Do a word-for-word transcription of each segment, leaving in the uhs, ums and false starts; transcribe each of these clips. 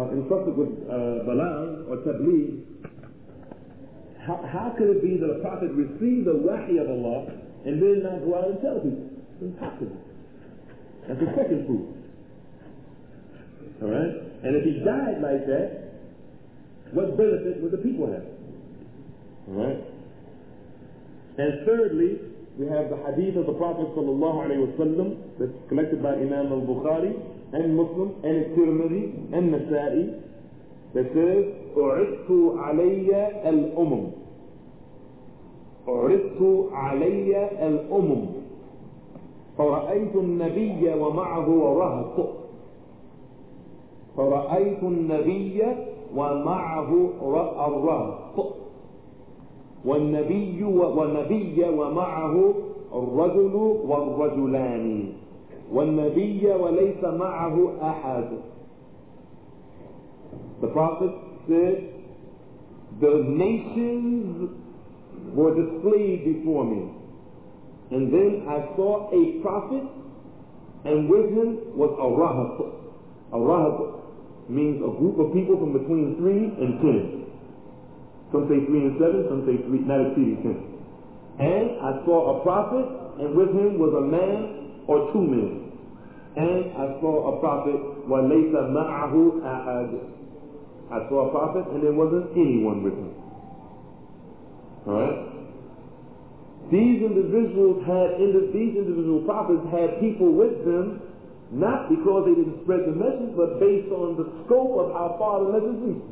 uh, entrusted with uh, Balag or Tabligh, how, how could it be that a prophet received the wahi of Allah and then not go out and tell people? It's impossible. That's the second proof. Alright? And if he died like that, what benefit would the people have? Alright? And thirdly, we have the hadith of the Prophet sallallahu alayhi wa sallam that's collected by Imam al-Bukhari and Muslim and Tirmidhi and Nasa'i that says, أُعِدْتُ عَلَيَّ الْأُمُمِ أُعِدْتُ عَلَيَّ الْأُمُمِ فرأيت النبي ومعه رهط فرأيت النبي ومعه الرهط والنبي والنبي ومعه الرجل والرجلان والنبي وليس معه أحد. The Prophet said, the nations were displayed before me, and then I saw a prophet, and with him was a rahat. A rahat means a group of people from between three and ten. Some say three and seven, some say three, not exceeding ten. And I saw a prophet, and with him was a man or two men. And I saw a prophet, وَلَيْسَ مَعَهُ أَحَدٌ. I saw a prophet, and there wasn't anyone with him. Alright? These individuals had, these individual prophets had people with them, not because they didn't spread the message, but based on the scope of how far the message reached.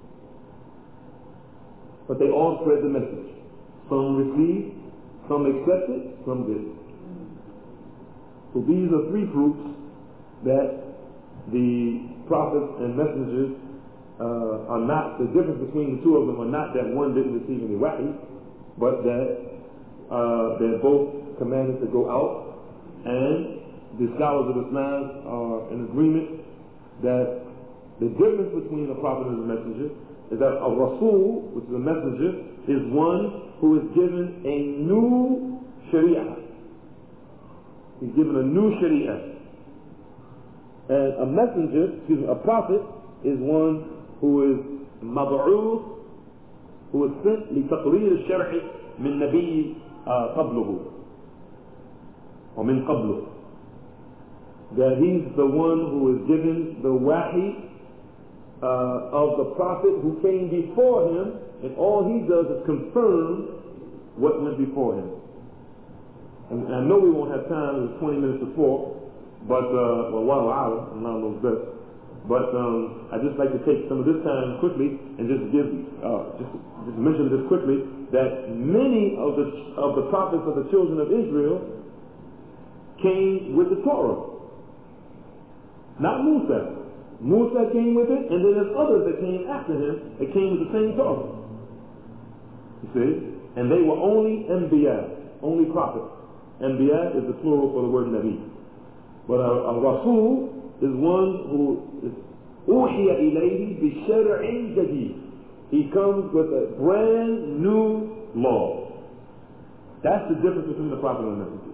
But they all spread the message. Some received, some accepted, some didn't. So these are three proofs that the prophets and messengers uh, are not, the difference between the two of them are not that one didn't receive any wahi, but that uh, they're both commanded to go out. And the scholars of Islam are in agreement that the difference between a prophet and a messenger is that a Rasul, which is a messenger, is one who is given a new Sharia. He's given a new Sharia. And a messenger, excuse me, a prophet, is one who is mab'uth, who is sent لتقرير الشرع من نبي قبله ومن قبله. That he's the one who is given the wahi Uh, of the prophet who came before him, and all he does is confirm what went before him. And, and I know we won't have time, it's twenty minutes to four, but, uh, well, one hour, I'm not those best. But um, I'd just like to take some of this time quickly and just give, uh, just, just mention this quickly, that many of the, of the prophets of the children of Israel came with the Torah. Not Musa. Musa came with it, and then there's others that came after him that came with the same Torah. You see? And they were only Anbiya, only prophets. Anbiya is the plural for the word Nabi. But a, a Rasul is one who is أُوحِيَ إِلَيْهِ بِشَرْعٍ جَدِيدٍ. He comes with a brand new law. That's the difference between the prophet and the messenger.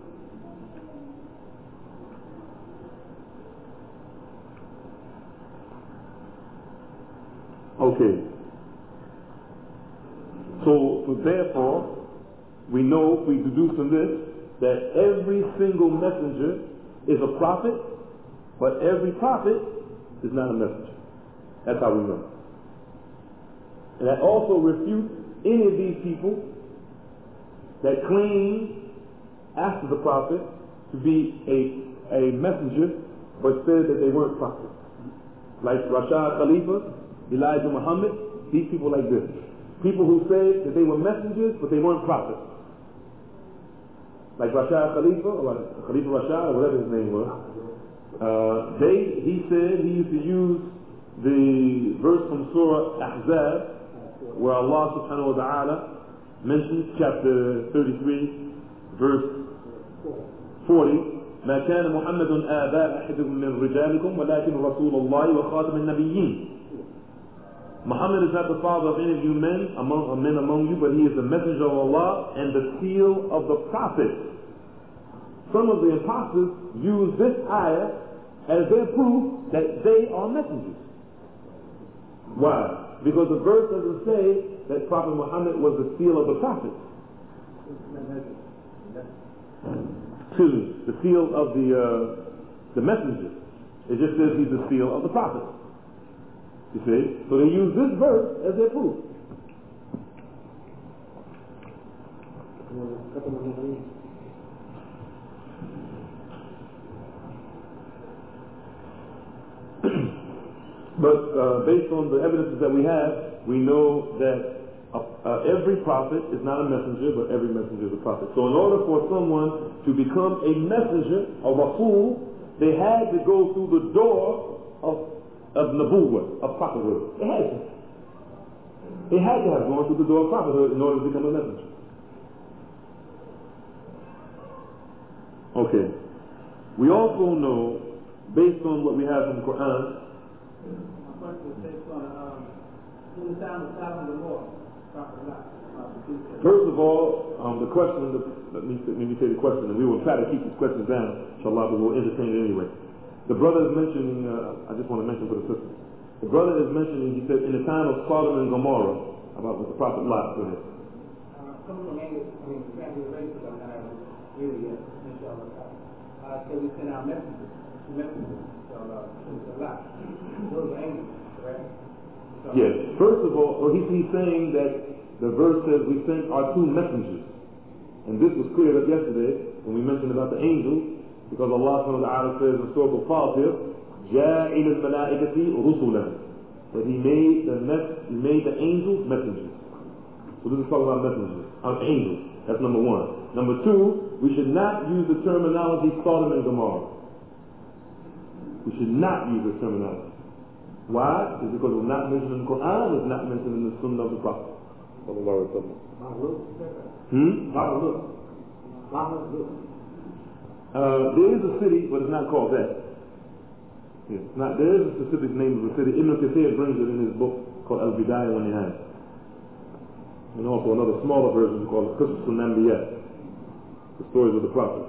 Okay. So, so therefore, we know, we deduce from this, that every single messenger is a prophet, but every prophet is not a messenger. That's how we know. And that also refutes any of these people that claim after the prophet to be a, a messenger, but said that they weren't prophets. Like Rashad Khalifa, Elijah Muhammad, these people like this. People who said that they were messengers, but they weren't prophets. Like Rashad Khalifa, or Khalifa Rashad, or whatever his name was. Uh, they, he said, he used to use the verse from Surah Ahzab, where Allah subhanahu wa ta'ala mentions, chapter thirty-three, verse forty, ما كان محمد آباء أحد من رجالكم ولكن رسول الله وخاتم النبيين. Muhammad is not the father of any of you men among men among you, but he is the messenger of Allah and the seal of the prophets. Some of the impostors use this ayah as their proof that they are messengers. Why? Because the verse doesn't say that Prophet Muhammad was the seal of the prophets. Excuse me, the seal of the uh, the messengers. It just says he's the seal of the prophets. You see? So they use this verse as their proof. But uh, based on the evidences that we have, we know that uh, uh, every prophet is not a messenger, but every messenger is a prophet. So in order for someone to become a messenger, a rasul, they had to go through the door of, of nubuwwah, of prophethood. They had to. They had to have gone through the door of prophethood in order to become a messenger. Okay. We also know, based on what we have from the Quran, My question is based on um, in the time of Sodom and Gomorrah, Prophet Lot. First of all, um, the question, let me, let me say the question, and we will try to keep these questions down, inshallah, but we'll entertain it anyway. The brother is mentioning, uh, I just want to mention for the sisters, the brother is mentioning, he said, in the time of Sodom and Gomorrah, about what the Prophet Lot said. Uh, coming from English, I mean, the family races are not really yet, inshallah. Uh, so we send out messages, messages, inshallah, to a lot. Those are angels, correct? So, yes. First of all, well, he, he's saying that the verse says we sent our two messengers. And this was cleared up yesterday when we mentioned about the angels, because Allah subhanahu wa ta'ala says in Surah Al-Fatir, جَاعِلَ الْمَلَائِكَةِ رُسُلًا, that he made the mes- he made the angels messengers. So this is talking about messengers, uh, angels. That's number one. Number two, we should not use the terminology Sodom and Gomorrah. We should not use the terminology. Why? It's because it's not mentioned in the Quran, it's not mentioned in the Sunnah of the Prophet. Hmm? Uh, there is a city, but it's not called that. Yeah, it's not, there is a specific name of the city. Ibn Kathir brings it in his book called Al-Bidayah wa Nihayah. And also another smaller version called Qisas al-Anbiya, the stories of the prophets.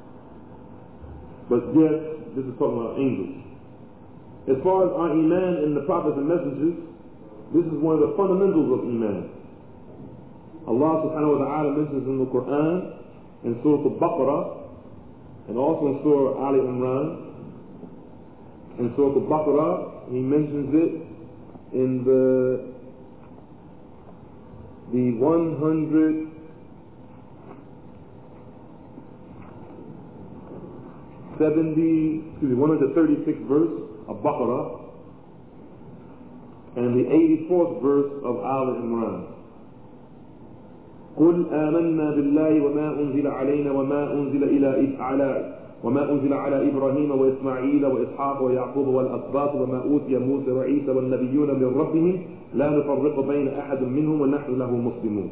But yes, this is talking about angels. As far as our iman in the prophets and messengers, this is one of the fundamentals of iman. Allah subhanahu wa ta'ala mentions in the Quran, in Surah Al-Baqarah, and also in Surah Ali Imran. In Surah Al-Baqarah, he mentions it in the the one hundred seventy, excuse me, one hundred thirty-sixth verse of Baqarah, and the eighty-fourth verse of Al Imran. قل آمنا بالله وما أنزل علينا وما أنزل إلى على وما أنزل على إبراهيم وإسماعيل وإسحاق ويعقوب والأسباط وما أوتي موسى وعيسى والنبيون من ربهم لا نفرق بين أحد منهم ونحن له مسلمون.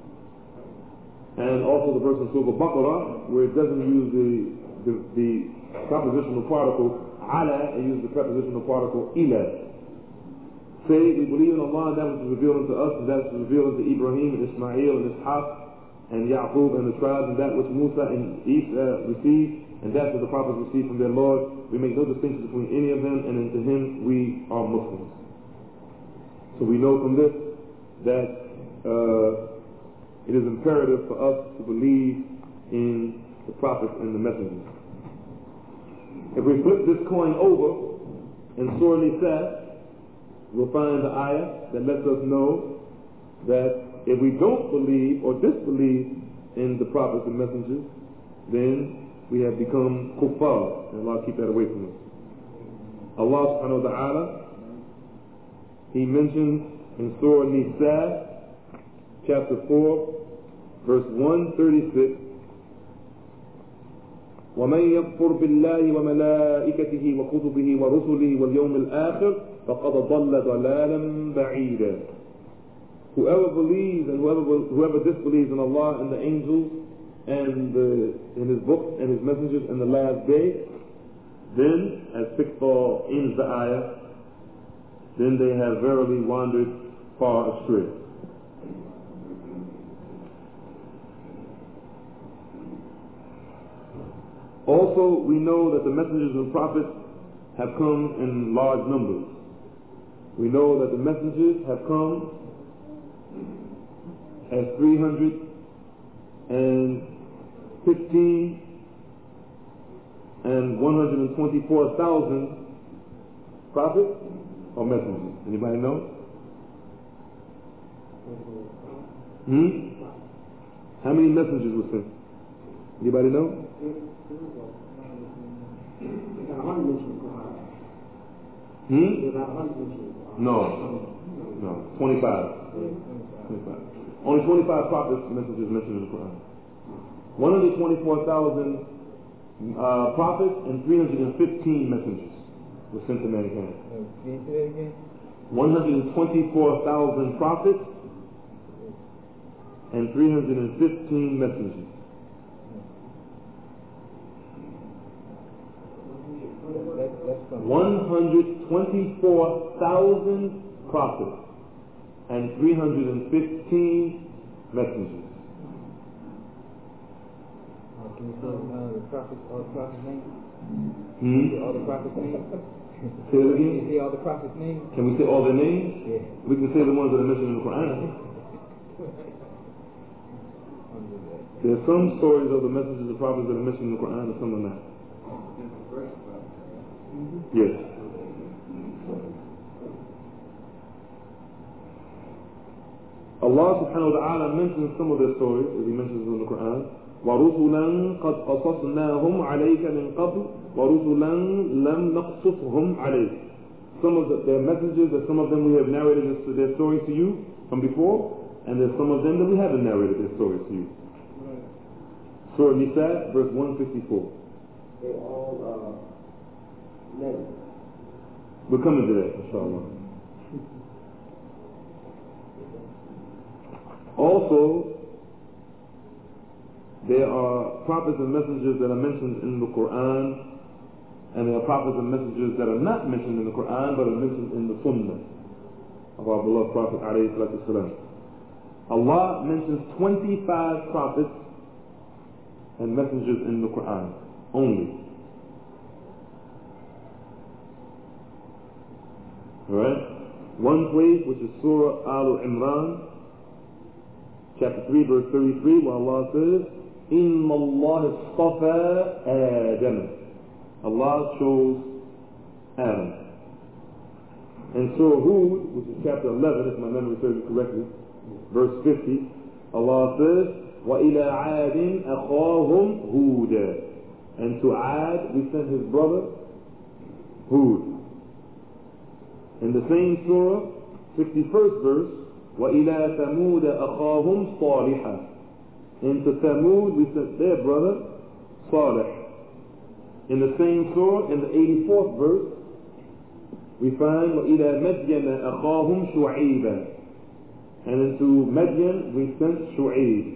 And also the verse in Surah Al-Baqarah where it doesn't use the, the, the prepositional particle ala, it uses the prepositional particle ila. Say, we believe in Allah and that which is revealed unto us, and that which is revealed unto Ibrahim and Ismail and Ishaq and Yaqub and the tribes, and that which Musa and Isa received, and that which the prophets received from their Lord. We make no distinction between any of them, and unto him we are Muslims. So we know from this that uh, it is imperative for us to believe in the prophets and the messengers. If we flip this coin over in Surah Nisa, we'll find the ayah that lets us know that if we don't believe or disbelieve in the prophets and messengers, then we have become kuffar, and Allah keep that away from us. Allah subhanahu wa ta'ala, He mentions in Surah Nisa, chapter four, verse one thirty-six, وَمَنْ يَكْفُرْ بِاللَّهِ وَمَلَائِكَتِهِ وَكُتُبِهِ وَرُسُلِهِ وَالْيَوْمِ الْآخِرِ فَقَدْ ضَلَّ ضَلَالًا بَعِيدًا. Whoever believes and whoever whoever disbelieves in Allah and the angels and the, in His books and His messengers in the last day, then, as Fiqh ends the ayah, then they have verily wandered far astray. Also, we know that the messengers and prophets have come in large numbers. We know that the messengers have come as three hundred fifteen and one hundred twenty-four thousand prophets or messengers. Anybody know? Hmm? How many messengers were sent? Anybody know? Hmm? No. No. twenty-five. twenty-five. Only twenty-five prophets messengers mentioned in the Quran. one hundred twenty-four thousand uh, prophets and three hundred fifteen messengers were sent to mankind. Can you say that again? one hundred twenty-four thousand prophets and three hundred fifteen messengers. one hundred twenty-four thousand prophets and three hundred fifteen messengers. Uh, can you say uh, the prophets, all the prophets' names? Hmm? All the prophets' names? Say it Can again? you say all the prophets' names? Can we say all their names? Yeah. We can say the ones that are mentioned in the Quran. There are some stories of the messages of the prophets that are mentioned in the Quran and some are not. Yes. Allah subhanahu wa ta'ala mentions some of their stories, as he mentions in the Quran. وَرُسُلًا قَدْ قَصَصْنَاهُمْ عَلَيْكَ مِنْ قَبْلِ وَرُسُلًا لَمْ نَقْصُصْهُمْ عَلَيْكَ. Some of the, their messages, that some of them we have narrated their stories to you from before, and there's some of them that we haven't narrated their stories to you. Surah Nisa, verse one fifty-four. They all uh, men. We're coming to that, inshallah. Also, there are prophets and messengers that are mentioned in the Quran, and there are prophets and messengers that are not mentioned in the Quran, but are mentioned in the Sunnah of our beloved Prophet alayhi salatu wasalam. Allah mentions twenty-five prophets and messengers in the Quran only. Alright? One place, which is Surah Al-Imran, chapter three, verse thirty-three, where Allah says, إِنَّ اللَّهَ اصْطَفَى آدَمَ. Allah chose Adam. In Surah Hud, which is chapter eleven, if my memory serves me correctly, verse fifty, Allah says, وَإِلَىٰ عَادٍ أَخَاهُمْ هُودًا. And to Ad we sent his brother Hud. In the same surah, sixty-first verse, وَإِلَىٰ ثَمُودَ أَخَاهُمْ صَالِحًا. And to Thamud we sent their brother Salih. In the same surah, in the eighty-fourth verse, we find وَإِلَىٰ مَدْيَنَ أَخَاهُمْ شُعَيْبًا. And into Madian we sent Shu'aib.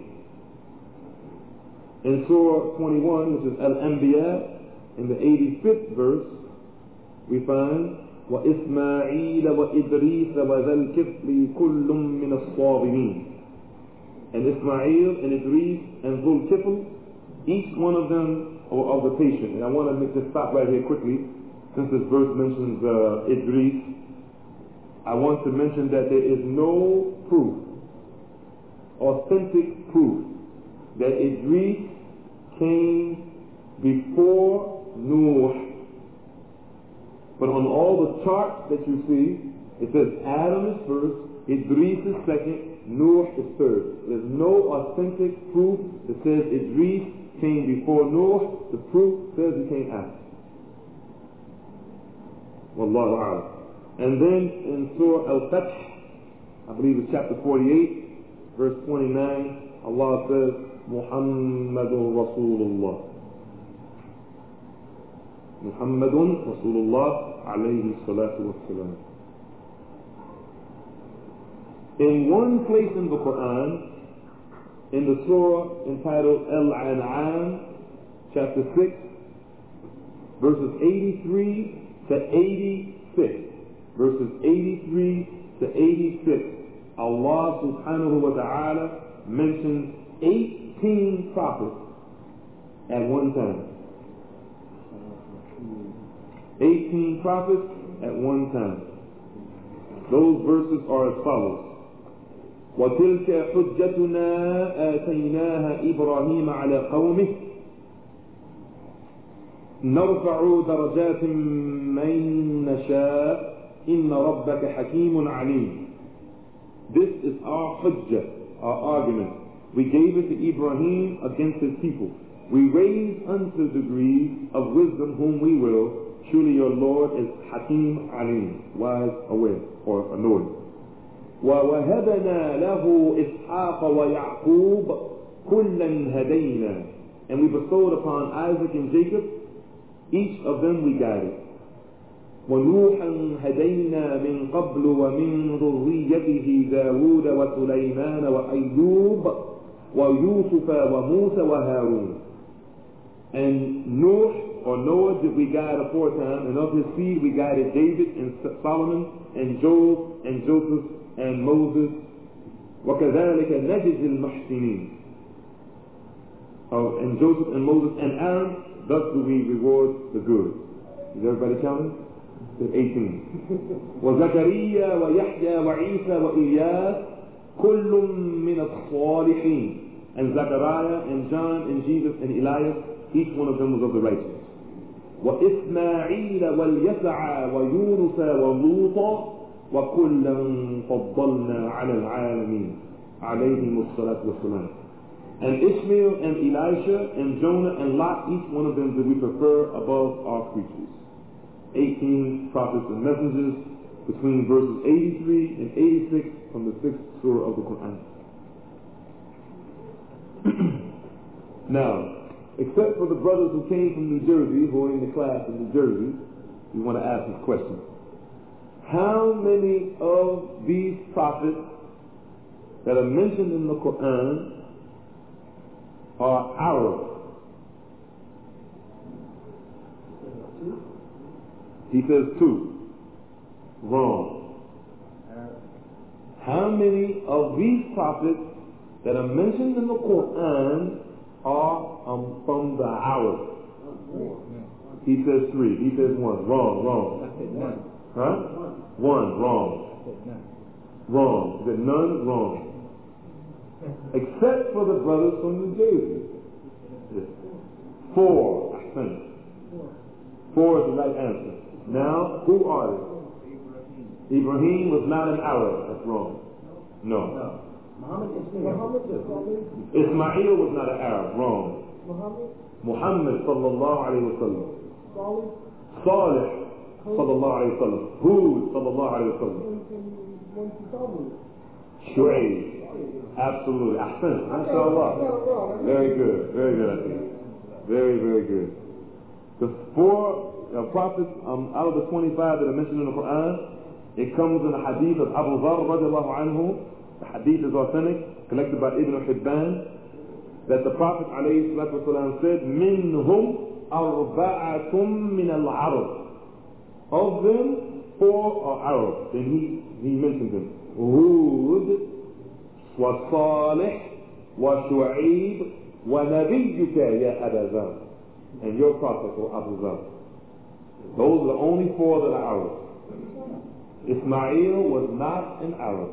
In Surah twenty-one, which is Al-Anbiya, in the eighty-fifth verse, we find وَإِسْمَاعِيلَ وَإِدْرِيسَ وَذَا الْكِفْلِ كُلٌّ مِّنَ الصَّابِرِينَ. And Ismail and Idris and Dhul Kifl, each one of them are of the patient. And I want to make this stop right here quickly, since this verse mentions uh, Idris. I want to mention that there is no proof, authentic proof, that Idris came before Nuh. But on all the charts that you see, it says Adam is first, Idris is second, Nuh is third. There's no authentic proof that says Idris came before Nuh. The proof says he came after. Wallahu a'lam. And then in Surah Al-Fath, I believe it's chapter forty-eight, verse twenty-nine, Allah says, Muhammadun Rasulullah. Muhammadun Rasulullah alayhi salatu wassalam. In one place in the Quran, in the surah entitled Al-An'am, chapter six, verses eighty-three to eighty-six, verses eighty-three to eighty-six, Allah subhanahu wa ta'ala mentions eighteen prophets at one time. eighteen prophets at one time. Those verses are as follows. وَتِلْكَ حُجَّتُنَا آتَيْنَاهَا إِبْرَاهِيمَ عَلَى قَوْمِهِ نَرْفَعُ دَرَجَاتٍ مَّن نَّشَاءُ إِنَّ رَبَّكَ حَكِيمٌ عَلِيمٌ. This is our hujjah, our argument. We gave it to Ibrahim against his people. We raise unto degrees of wisdom whom we will. Surely your Lord is Hakim Alim, wise, aware, or annoyed. وَوَهَبَنَا لَهُ إِسْحَاقَ وَيَعْقُوبَ كُلًّا هَدَيْنَا. And we bestowed upon Isaac and Jacob, each of them we guided. وَنُوحًا هَدَيْنَا مِنْ قَبْلُ وَمِنْ ذُرِّيَّتِهِ دَاوُودَ وَسُلَيْمَانَ وَأَيُّوبَ وَيُوسُفَ وَمُوسَى وَهَارُونَ. And Nuh, or Noah, did we guide aforetime, and of his seed we guided David and Solomon and Job and Joseph and Moses. وَكَذَلِكَ نَجْزِي الْمُحْسِنِينَ. Oh, and Joseph and Moses and Aaron, thus do we reward the good. Is everybody counting? eighteen. وَزَكَرِيَّا وَيَحْيَا وَعِيسَى وَإِلْيَاسَ كُلٌّ مِّنَ الصَّالِحِينَ. And Zechariah and John and Jesus and Elias, each one of them was of the righteous. وَإِسْمَاعِيلَ وَالْيَسَعَ وَيُونُسَ وَلُوطًا وَكُلًّا فَضَّلْنَا عَلَى الْعَالَمِينَ عَلَيْهِمُ الصَّلَاةُ وَالسَّلَامُ. And Ishmael and Elisha and Jonah and Lot, each one of them did we prefer above our creatures. eighteen prophets and messengers between verses eighty-three and eighty-six from the sixth surah of the Quran. Now, except for the brothers who came from New Jersey, who are in the class in New Jersey, we want to ask this question. How many of these prophets that are mentioned in the Quran are Arab? He says two. Wrong. How many of these prophets that are mentioned in the Quran are um, from the Arab? He says three. He says one. Wrong, wrong. Huh? One, wrong. Wrong. He said none, wrong. Except for the brothers from New Jersey. Four. Four is the right answer. Now, who are they? Ibrahim was not an Arab. That's wrong. No. Ismail was not an Arab. Wrong. Muhammad sallallahu alayhi wa sallam. Salih sallallahu alayhi wa sallam. Hud sallallahu alayhi wa sallam. Shu'ayb. Absolutely. Ahsan. MashaAllah. Very good. Very good, I think. Very, very good. The four uh, prophets um, out of the twenty-five that are mentioned in the Quran, it comes in the hadith of Abu Dharr radiallahu anhu. The hadith is authentic, collected by Ibn Hibban, that the Prophet alayhi salatu wasalam said, Minhum arba'atum min al-Arab. Of them, four are Arab. Then he, he mentioned them. Hud, wa Salih, wa Shu'ayb, wa Nabiyyuka ya Aba Dharr. And your prophet, O Abu Dharr. Those are the only four that are Arab. Ismail was not an Arab.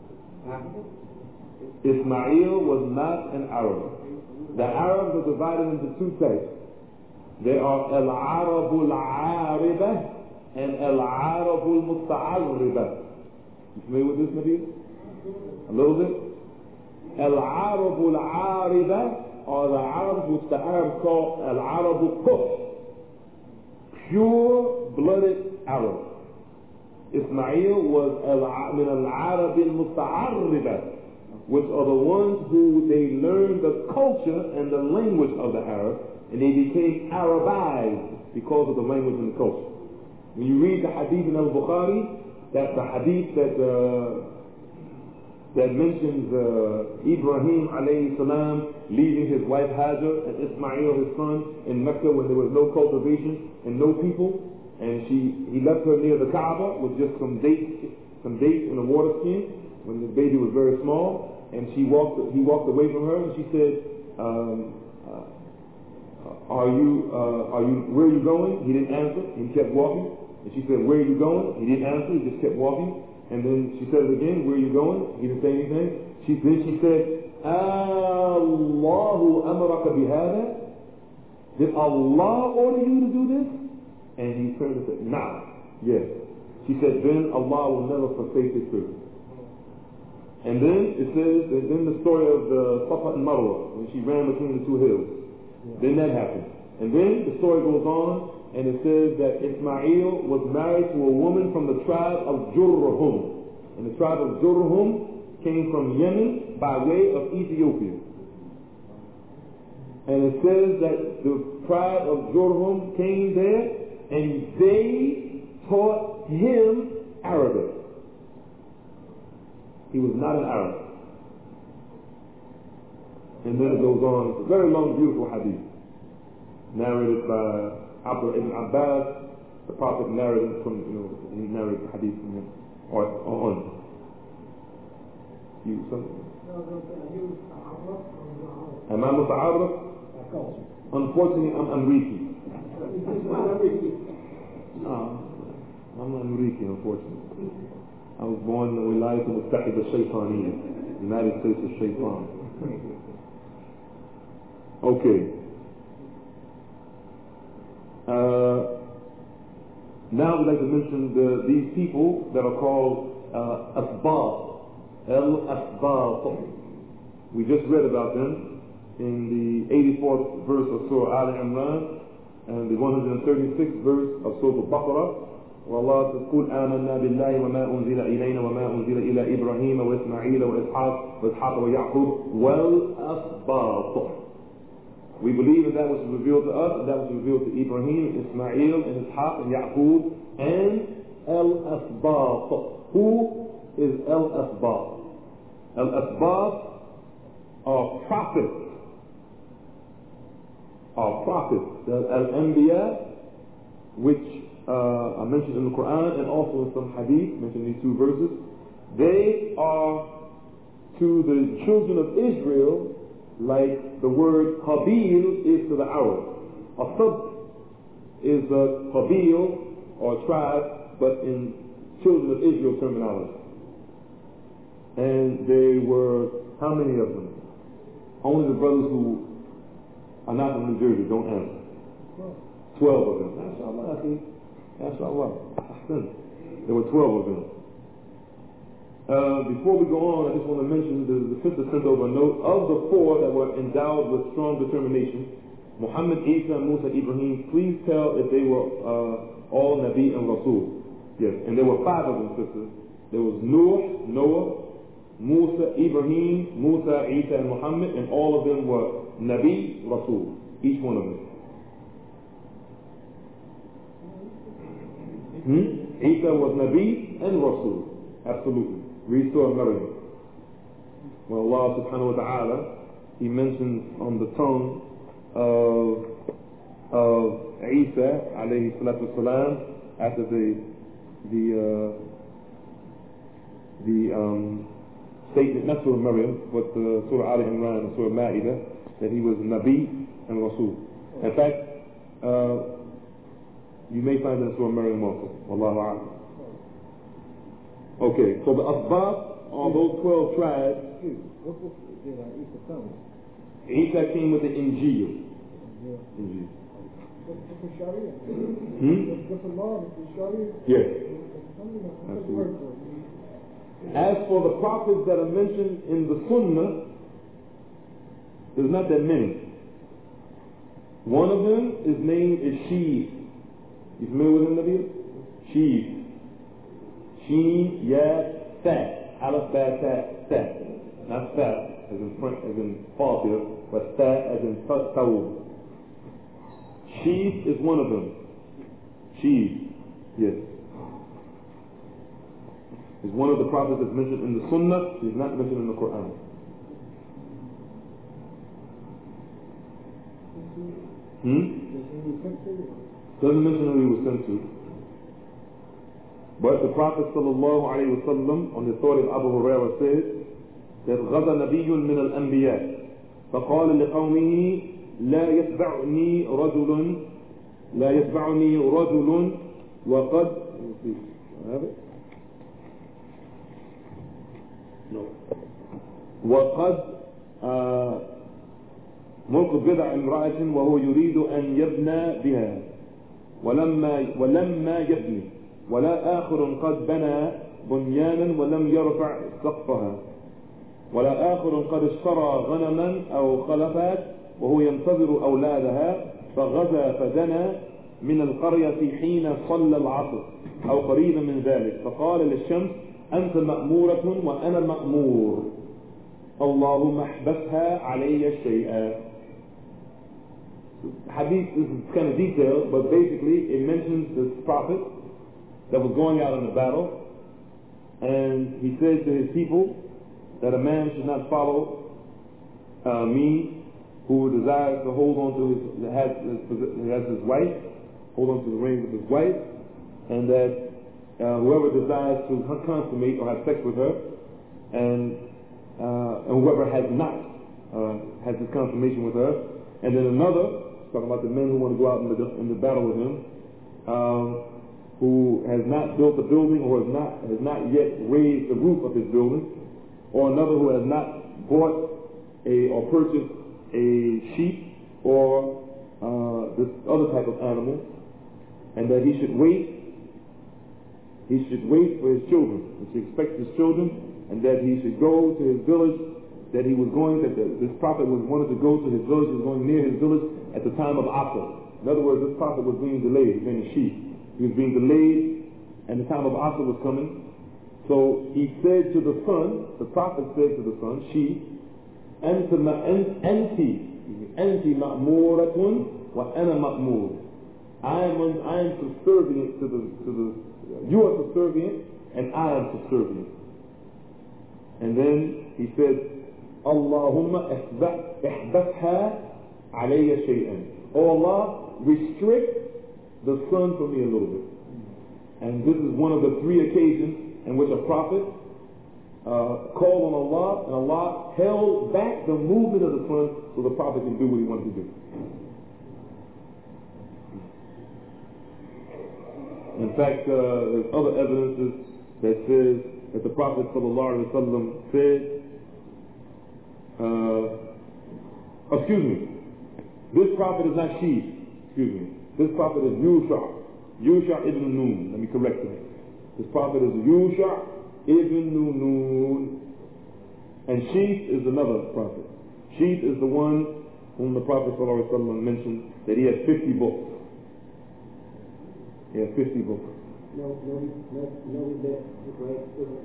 Ismail was not an Arab. The Arabs are divided into two types. They are Al-Arabul Aribah and Al-Arabul Musta'aribah. You familiar with this, Nabil? A little bit? Al-Arabul Aribah are the Arabs which the Arabs call Al-Arabul Kuf. Pure-blooded Arab. Ismail was min al-Arab al-Musta'aribah, which are the ones who they learned the culture and the language of the Arab, and they became Arabized because of the language and the culture. When you read the hadith in al-Bukhari, that's the hadith that uh, that mentions uh, Ibrahim alayhi salam leaving his wife Hajar and Ismail his son in Mecca when there was no cultivation and no people. And she, he left her near the Kaaba with just some dates, some dates in a water skin when the baby was very small. And she walked, he walked away from her, and she said, um, uh, "Are you, uh, are you, where are you going?" He didn't answer. He kept walking. And she said, "Where are you going?" He didn't answer. He just kept walking. And then she said it again, where are you going? He didn't say anything. She, then she said, Allahu amaraka bihada? Did Allah order you to do this? And he turned and said, nah, yes. She said, then Allah will never forsake his servant. And then it says, and then the story of the Safa and Marwa, when she ran between the two hills. Yeah. Then that happened. And then the story goes on, and it says that Ismail was married to a woman from the tribe of Jurhum. And the tribe of Jurhum came from Yemen by way of Ethiopia. And it says that the tribe of Jurhum came there, and they taught him Arabic. He was not an Arab. And then it goes on. It's a very long, beautiful hadith, narrated by Abdullah ibn Abbas. The Prophet narrated from, you know, he narrated the hadith from him, or, or on. You something? Am I Muta'arraf? Unfortunately, I'm Amriki. No, I'm Amriki, unfortunately. I was born in the Wilayat al-Muttahida al-Shaytaniyya, United States of Shaytan. Okay. Uh, now we'd like to mention the, these people that are called uh, Asbab, Al-Asbab. We just read about them in the eighty-fourth verse of Surah Al Imran and the one hundred thirty-sixth verse of Surah Al-Baqarah. والله تقول آمنا بالله وما أنزل إلينا وما أنزل إلى إبراهيم وإسماعيل وإسحاق وإسحاق ويعقوب والأسباط. We believe in that which was revealed to us, and that which was revealed to Ibrahim, Ismail, and Ishaq, and Yaqub, and Al-Asbaq. Who is Al-Asbaq? Al-Asbaq are prophets. Are prophets. The Al-Anbiya, which uh, are mentioned in the Quran, and also in some hadith, mentioned in these two verses. They are to the children of Israel like the word Qabil is to the Arab. A Sab is a Qabil or tribe, but in children of Israel terminology. And they were, how many of them? Only the brothers who are not from New Jersey don't answer. Twelve of them. MashaAllah, akhi. MashaAllah. There were twelve of them. Uh, before we go on, I just want to mention the, the sister sent over a note. Of the four that were endowed with strong determination, Muhammad, Isa, Musa, Ibrahim, please tell if they were uh, all Nabi and Rasul. Yes, and there were five of them, sisters. There was Noah, Noah, Musa, Ibrahim, Musa, Isa, and Muhammad, and all of them were Nabi, Rasul. Each one of them. Hmm? Isa was Nabi and Rasul. Absolutely. Read Surah Maryam. Well, Allah subhanahu wa ta'ala, He mentions on the tongue of, of Isa alayhi salatu wasalam, after the the uh, the um, statement, not Surah Maryam, but uh, Surah Al Imran and Surah Ma'idah, that he was Nabi and Rasul. In fact, uh, you may find it in Surah Maryam also. Wallahu a'lam. Okay, so the Asbab are those twelve tribes. What book did Isa come? Isa came with the Injil. Injil. That's the Sharia. Hmm? That's the law, that's the Sharia. Yes. That's the word for it. As for the prophets that are mentioned in the Sunnah, there's not that many. One of them, his name is Sheed. You familiar with him, Nabil? Sheed. Sheen, Ya, Sat. Aleph, Ba, Ta, Sat. Not Sat, as in French, as in Fatir, but Sat as in Tawud. Sheed is one of them. Sheed, yes. Is one of the prophets that's mentioned in the Sunnah. He's not mentioned in the Quran. Hmm? Doesn't mention who he was sent to. But the Prophet sallallahu alayhi wa sallam, on the authority of Abu Hurairah, says that غَضَى نَبِيٌّ مِنَ الْأَنْبِيَاءِ فقال لقومه لا يتبعني رجل لا يتبعني رجل وقد No. وقد آه ملك بضع امرأة وهو يريد أن يبنى بها ولما ولما يبني ولا آخر قد بنى بنيانا ولم يرفع سقفها ولا آخر قد اشترى غنما أو خلفات وهو ينتظر أولادها فغزا فزنى من القرية حين صلى العصر أو قريبا من ذلك فقال للشمس أنت مأمورة وأنا مأمور اللهم احبسها علي شيئا. Hadith is kind of detailed, but basically it mentions this prophet that was going out in the battle, and he says to his people that a man should not follow uh, me who desires to hold on to his has, has his wife, hold on to the ring with his wife, and that uh, whoever desires to consummate or have sex with her, and uh, and whoever has not uh, has this consummation with her, and then another. Talking about the men who want to go out in the, in the battle with him, um, who has not built a building or has not has not yet raised the roof of his building, or another who has not bought a or purchased a sheep or uh, this other type of animal, and that he should wait. He should wait for his children. He should expect his children, and that he should go to his village. That he was going. That the, this prophet was wanted to go to his village. He was going near his village at the time of Asr. In other words, this prophet was being delayed. His name is Sheep. He was being delayed, and the time of Asr was coming. So he said to the son, the prophet said to the son, Sheep, Anta anti, anti ma'muratun wa ana ma'mur. I am I am subservient to the to the. You are subservient, and I am subservient. And then he said, Allahumma ihbasha alayya shay'an. Oh Allah, restrict the sun for me a little bit. And this is one of the three occasions in which a prophet uh, called on Allah, and Allah held back the movement of the sun so the prophet can do what he wanted to do. In fact, uh, there's other evidences that says that the Prophet sallallahu alaihi wasallam said, uh, excuse me, this prophet is not Sheep, excuse me, this prophet is Yusha, Yusha ibn Nun, let me correct him. This prophet is Yusha ibn Nun, and Sheep is another prophet. Sheep is the one whom the Prophet sallallahu alaihi wasallam mentioned that he had fifty books. He had fifty books. No, no, no, no, that right.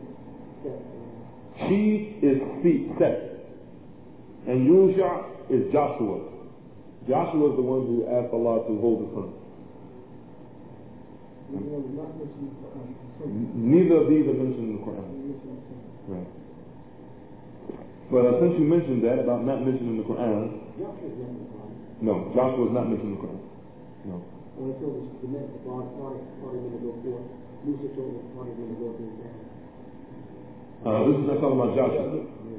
Sheep is Seth, and Yusha is Joshua. Joshua is the one who asked Allah to hold the sun. Neither of these are mentioned in the Quran. Right. But uh, since you mentioned that about not mentioned in the Quran, no, Joshua is not mentioned in the Quran. No. When it told us the men of God, forty minutes ago, forth, Musa told us forty minutes ago, Uh, this is not talking about Joshua.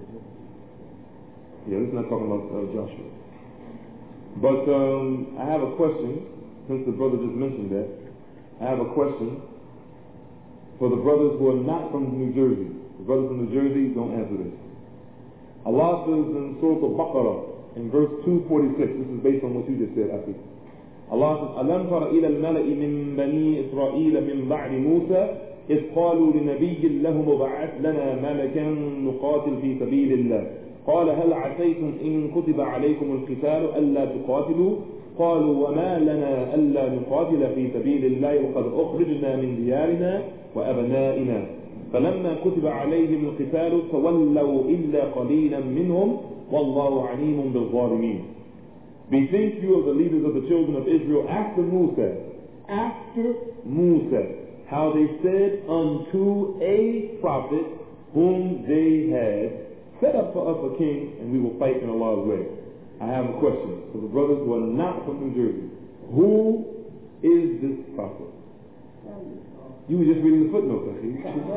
Yeah, this is not talking about uh, Joshua. But um, I have a question, since the brother just mentioned that. I have a question for the brothers who are not from New Jersey. The brothers from New Jersey, don't answer this. Allah says in Surah Al-Baqarah, in verse two forty-six, this is based on what you just said, I think. Allah says, أَلَمْ تَرَ إِلَى الْمَلَإِ مِنْ بَنِي إِسْرَائِيلَ مِنْ بَعْدِ مُوسَى إِذْ قَالُوا لِنَبِيٍّ لَهُمْ وَبَعَثْ لَنَا مَلَكًا نُقَاتِلْ فِي سَبِيلِ اللَّهِ قال هل عسيتم إن كتب عليكم القتال ألا تقاتلوا قالوا وما لنا ألا نقاتل في سبيل الله وقد أخرجنا من ديارنا وأبنائنا فلما كتب عليهم القتال تولوا إلا قليلا منهم والله عليم بالظالمين. Bethink you of the leaders of the children of Israel after Musa, after Musa, how they said unto a prophet whom they had, set up for us a king and we will fight in Allah's way. I have a question for the brothers who are not from New Jersey. Who is this prophet? You were just reading the footnotes, I see.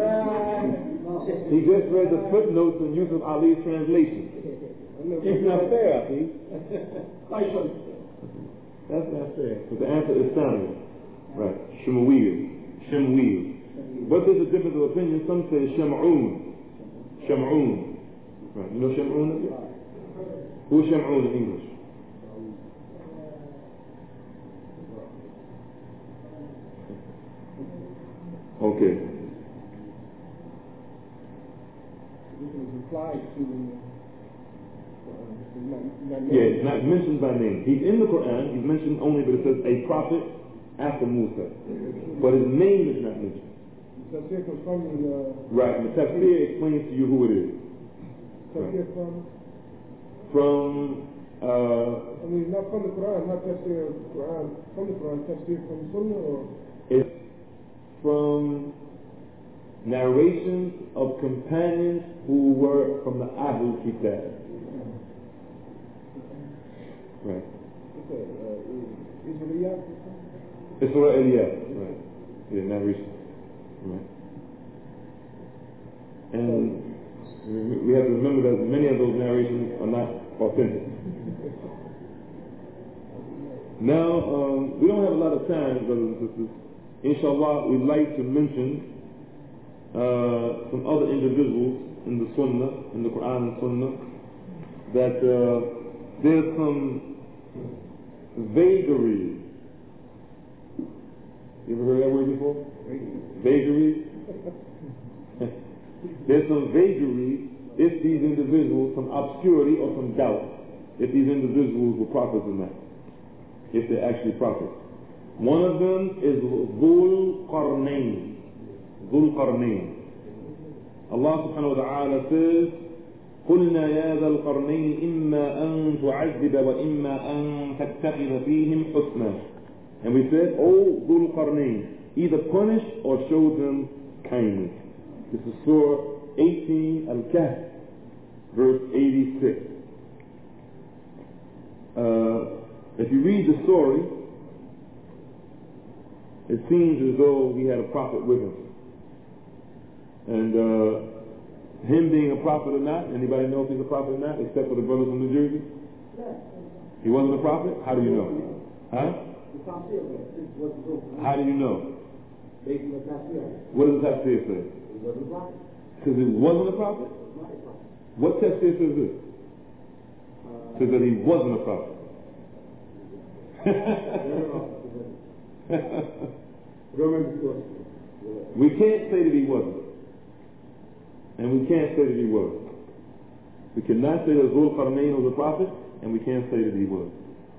He just read the footnotes in Yusuf Ali's translation. It's not fair, I see. That's not fair. But the answer is Samuel. Right. Shemuel. Shemuel. But there's a difference of opinion. Some say Shem'un. Sham'un. Right. You know Sham'un? Who's Sham'un in English? Okay. This was applied to uh, yeah, it's not mentioned by name. He's in the Quran, he's mentioned only, but it says a prophet after Musa. But his name is not mentioned. The tafsir comes from the... Uh, right, and the tafsir explains to you who it is. Tafsir right. from? From, uh... I mean, not from the Quran, not tafsir Quran, from the Quran, tafsir from Sunnah or... It's from narrations of companions who were from the Ahlul Kitab. Right. What's that? Uh, Israeliyat? Israeliyat, right. Yeah, narration. Right. And we have to remember that many of those narrations are not authentic. Now, um, we don't have a lot of time, brothers and sisters. Inshallah, we'd like to mention uh, some other individuals in the Sunnah, in the Quran and Sunnah, that uh, there's some vagaries. You ever heard that word before? Vagaries? There's some vagaries if these individuals, some obscurity or some doubt, if these individuals were prophets or not, if they're actually prophets. One of them is Dhul Qarnayn. Dhul Qarnayn. Allah subhanahu wa ta'ala says, قلنا يا ذا القرنين إما أن تعذب وإما أن تتخذ فيهم حسنا. And we said, O Dhul Qarnayn, either punish or show them kindness. This is Surah eighteen, Al-Kahf, verse eighty-six. Uh, if you read the story, it seems as though he had a prophet with him. And uh, him being a prophet or not, anybody know if he's a prophet or not, except for the brothers from New Jersey? He wasn't a prophet? How do you know? Huh? How do you know? What does the tafsir say? Because he wasn't a prophet? What tafsir says this? Says that he wasn't a prophet. We can't say that he wasn't. And we can't say that he was. We cannot say that Dhul Qarnayn was a prophet, and we can't say that he was.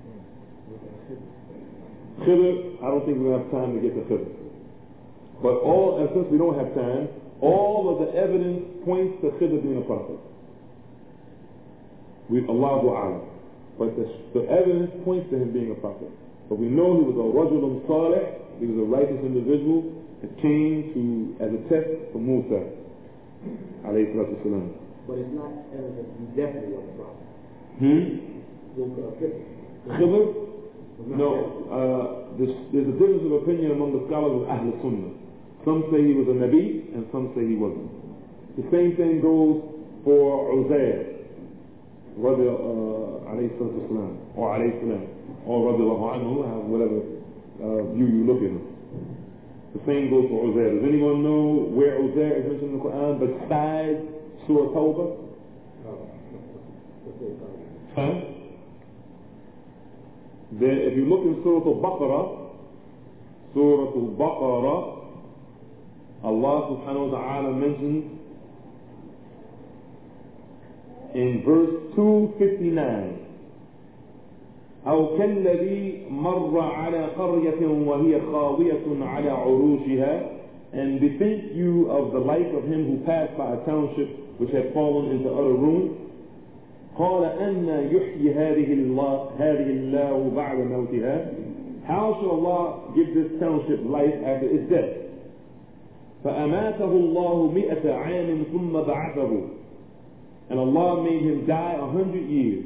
Khidr, I don't think we have time to get to Khidr. But all, and since we don't have time, all of the evidence points to Khidr being a prophet. We, Allahu A'lam. But the, the evidence points to him being a prophet. But we know he was a Rajulun Salih, he was a righteous individual that came to as a test for Musa, alayhi salatu wasalam. But it's not evidence he definitely was a prophet. Hmm? Khidr? No. Uh, there's, there's a difference of opinion among the scholars of Ahl Sunnah. Some say he was a Nabi, and some say he wasn't. The same thing goes for Uzair, Radi alayhi salatu wasalam, or alayhi salam, or radiallahu anhu, whatever uh, view you look at him. The same goes for Uzair. Does anyone know where Uzair is mentioned in the Quran besides Surah Tawbah? Huh? There, if you look in Surah Al-Baqarah, Surah Al-Baqarah, Allah subhanahu wa ta'ala mentions in verse two fifty-nine, أو كالذي مر على قرية وهي خاوية على عروشها, and bethink you of the like of him who passed by a township which had fallen into utter ruin. قال أن يحيي هذه الله هذه الله بعد موتها. How shall Allah give this township life after its death? فأماته الله مئة عام ثم بعثه. And Allah made him die a hundred years.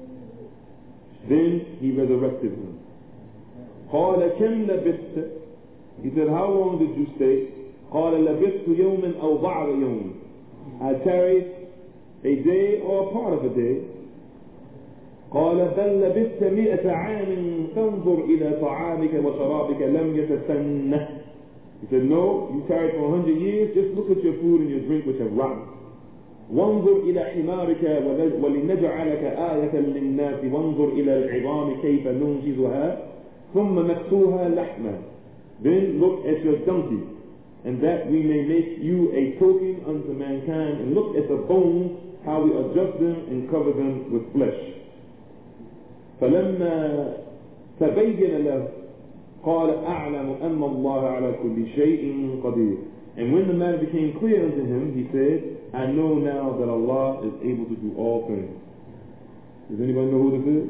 Then he resurrected him. قال كم لبثت? He said, how long did you stay? قال لبثت يوما أو بعض يوم. I tarried a day or a part of a day. قال بل لبثت مئة عام فانظر إلى طعامك وشرابك لم يتسنه. He said, no, you tarried for a hundred years, just look at your food and your drink which have rotten. وانظر إلى حمارك ولنجعلك آية للناس وانظر إلى العظام كيف ننشزها ثم نكسوها لحما. Then look at your donkey, and that we may make you a token unto mankind, and look at the bones, how we adjust them and cover them with flesh. فلما تبين له قال أعلم أن الله على كل شيء قدير. And when the matter became clear unto him, he said, I know now that Allah is able to do all things. Does anybody know who this is?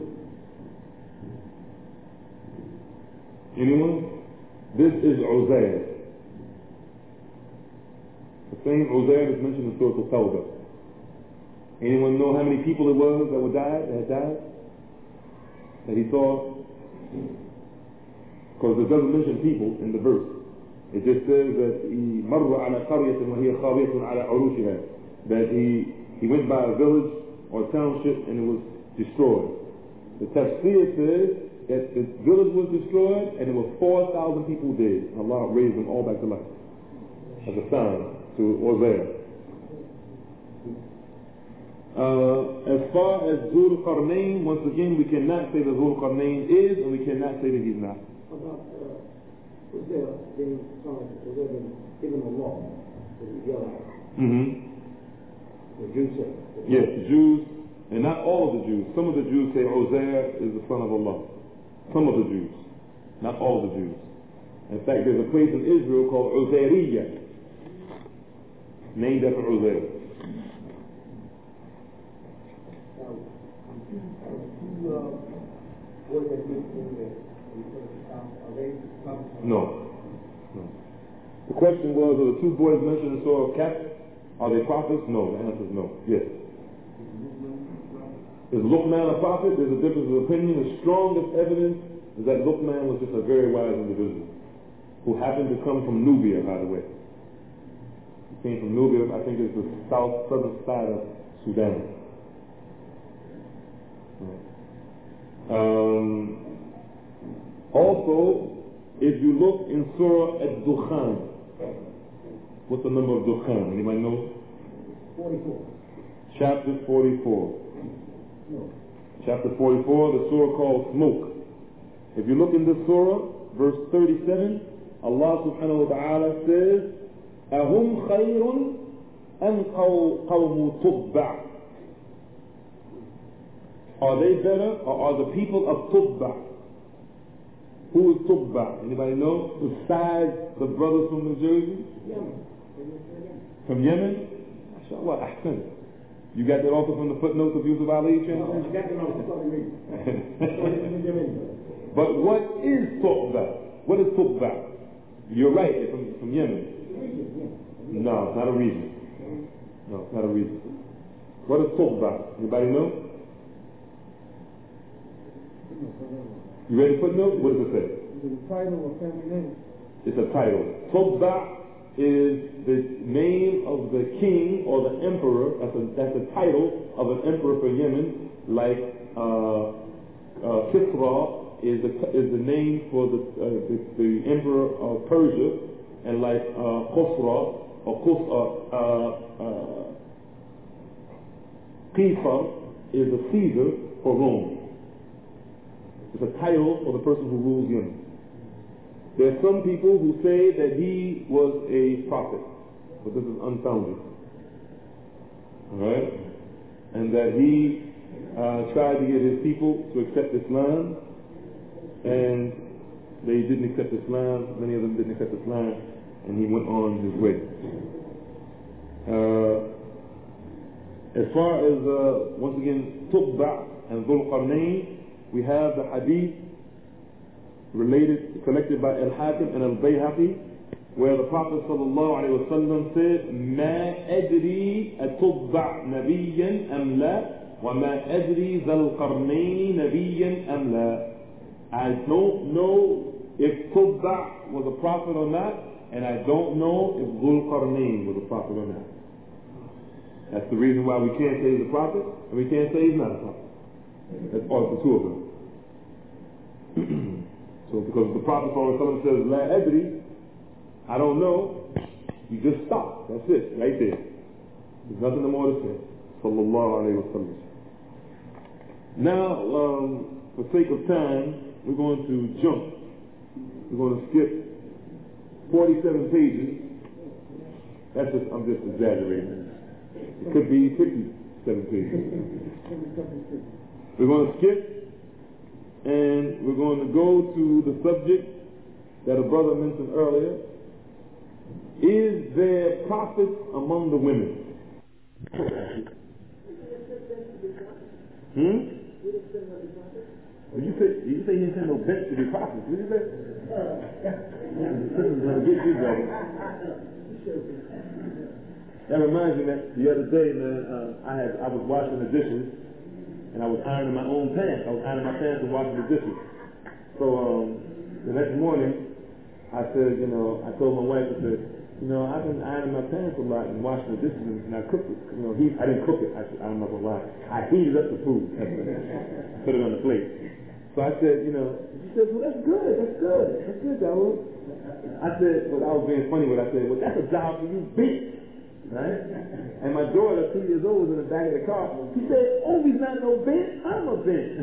Anyone? This is Uzair. The same Uzair is mentioned in Surah Al-Tawbah. Anyone know how many people it was that were died, that had died? That he saw? Because it doesn't mention people in the verse. It just says that he مر على قرية وهي خاوية على عروشها, that he he went by a village or a township and it was destroyed. The tafsir says that the village was destroyed and it was four thousand people dead. Allah raised them all back to life as a sign to Uzair. Uh, as far as Dhul Qarnayn, once again, we cannot say that Dhul Qarnayn is, and we cannot say that he's not. About uh, Uzair being son, Uzair being given a law to the Israelites. Mm-hmm. The Jews say. Yes, the Jews, and not all of the Jews. Some of the Jews say Uzair is the son of Allah. Some of the Jews, not all of the Jews. In fact, there's a place in Israel called Uzairiyah, named after Uzair. No. No. The question was, are the two boys mentioned in Surah Al-Kahf, are they prophets? No. The answer is no. Yes. Is Luqman a prophet? There's a difference of opinion. The strongest evidence is that Luqman was just a very wise individual who happened to come from Nubia, by the way. He came from Nubia, I think it's the south, southern side of Sudan. Um, also, if you look in Surah Ad-Dukhan, what's the number of Dukhan? Anybody know? forty-four. Chapter forty-four. No. Chapter forty-four, the surah called Smoke. If you look in this surah, verse thirty-seven, Allah subhanahu wa ta'ala says, أَهُمْ خَيْرٌ أَمْ قَوْمُ تُبَّعٍ. Are they better, or are the people of Tubba? Who is Tubba? Anybody know? Besides the brothers from New Jersey? Yemen. From Yemen? MashaAllah, ahsan. You got that also from the footnotes of Yusuf Ali? No, I got to know. But what is Tubba? What is Tubba? You're right, it's from, from Yemen. No, it's not a region. No, it's not a region. What is Tubba? Anybody know? You ready to put notes? What does it say? Is it a title or family name? It's a title. Tubba is the name of the king or the emperor. That's a, that's a title of an emperor for Yemen. Like uh, uh, Kisra is the is the name for the uh, the, the emperor of Persia, and like uh, Khosra or Khus, uh, uh, uh, Qisar is the Caesar for Rome. It's a title for the person who rules Yemen. There are some people who say that he was a prophet, but this is unfounded. Alright? And that he uh, tried to get his people to accept Islam, and they didn't accept Islam. Many of them didn't accept Islam, and he went on his way. Uh, as far as, uh, once again, Tubba and Dhul Qarnayn, we have the hadith related, collected by Al-Hakim and Al-Bayhaqi, where the Prophet sallallahu alaihi wasallam said, "Ma adri atubba nabiyyan am la, wa ma adri Dhul Qarnayn nabiyyan am la." I don't know if Tubba was a prophet or not, and I don't know if Dhul Qarnayn was a prophet or not. That's the reason why we can't say he's a prophet, and we can't say he's not a prophet. That's part of the two of them. So because the Prophet ﷺ says, La adri, I don't know, you just stop. That's it, right there. There's nothing more to say. Sallallahu alayhi wa sallam. Now, um, for sake of time, we're going to jump. We're going to skip forty-seven pages. That's just, I'm just exaggerating. It could be fifty-seven pages. We're going to skip, and we're going to go to the subject that a brother mentioned earlier. Is there prophets among the women? Hmm? Did you say, did you say you didn't send no bench to be prophets? What did you say? This is going to get you, brother. That reminds me, man, the other day, man, uh, I had I was washing the dishes, and I was ironing my own pants. I was ironing my pants and washing the dishes. So um, the next morning, I said, you know, I told my wife, I said, you know, I've been ironing my pants a lot and washing the dishes, and I cooked it. You know, he, I didn't cook it. I, I'm not gonna lie. I heated up the food, put it on the plate. So I said, you know, she said, well, that's good. That's good. That's good, Dawood. I said, well, I was being funny when I said, well, that's a job for you, bitch. Right? And my daughter, two years old, was in the back of the car. She said, oh, he's not no bench. I'm a bench.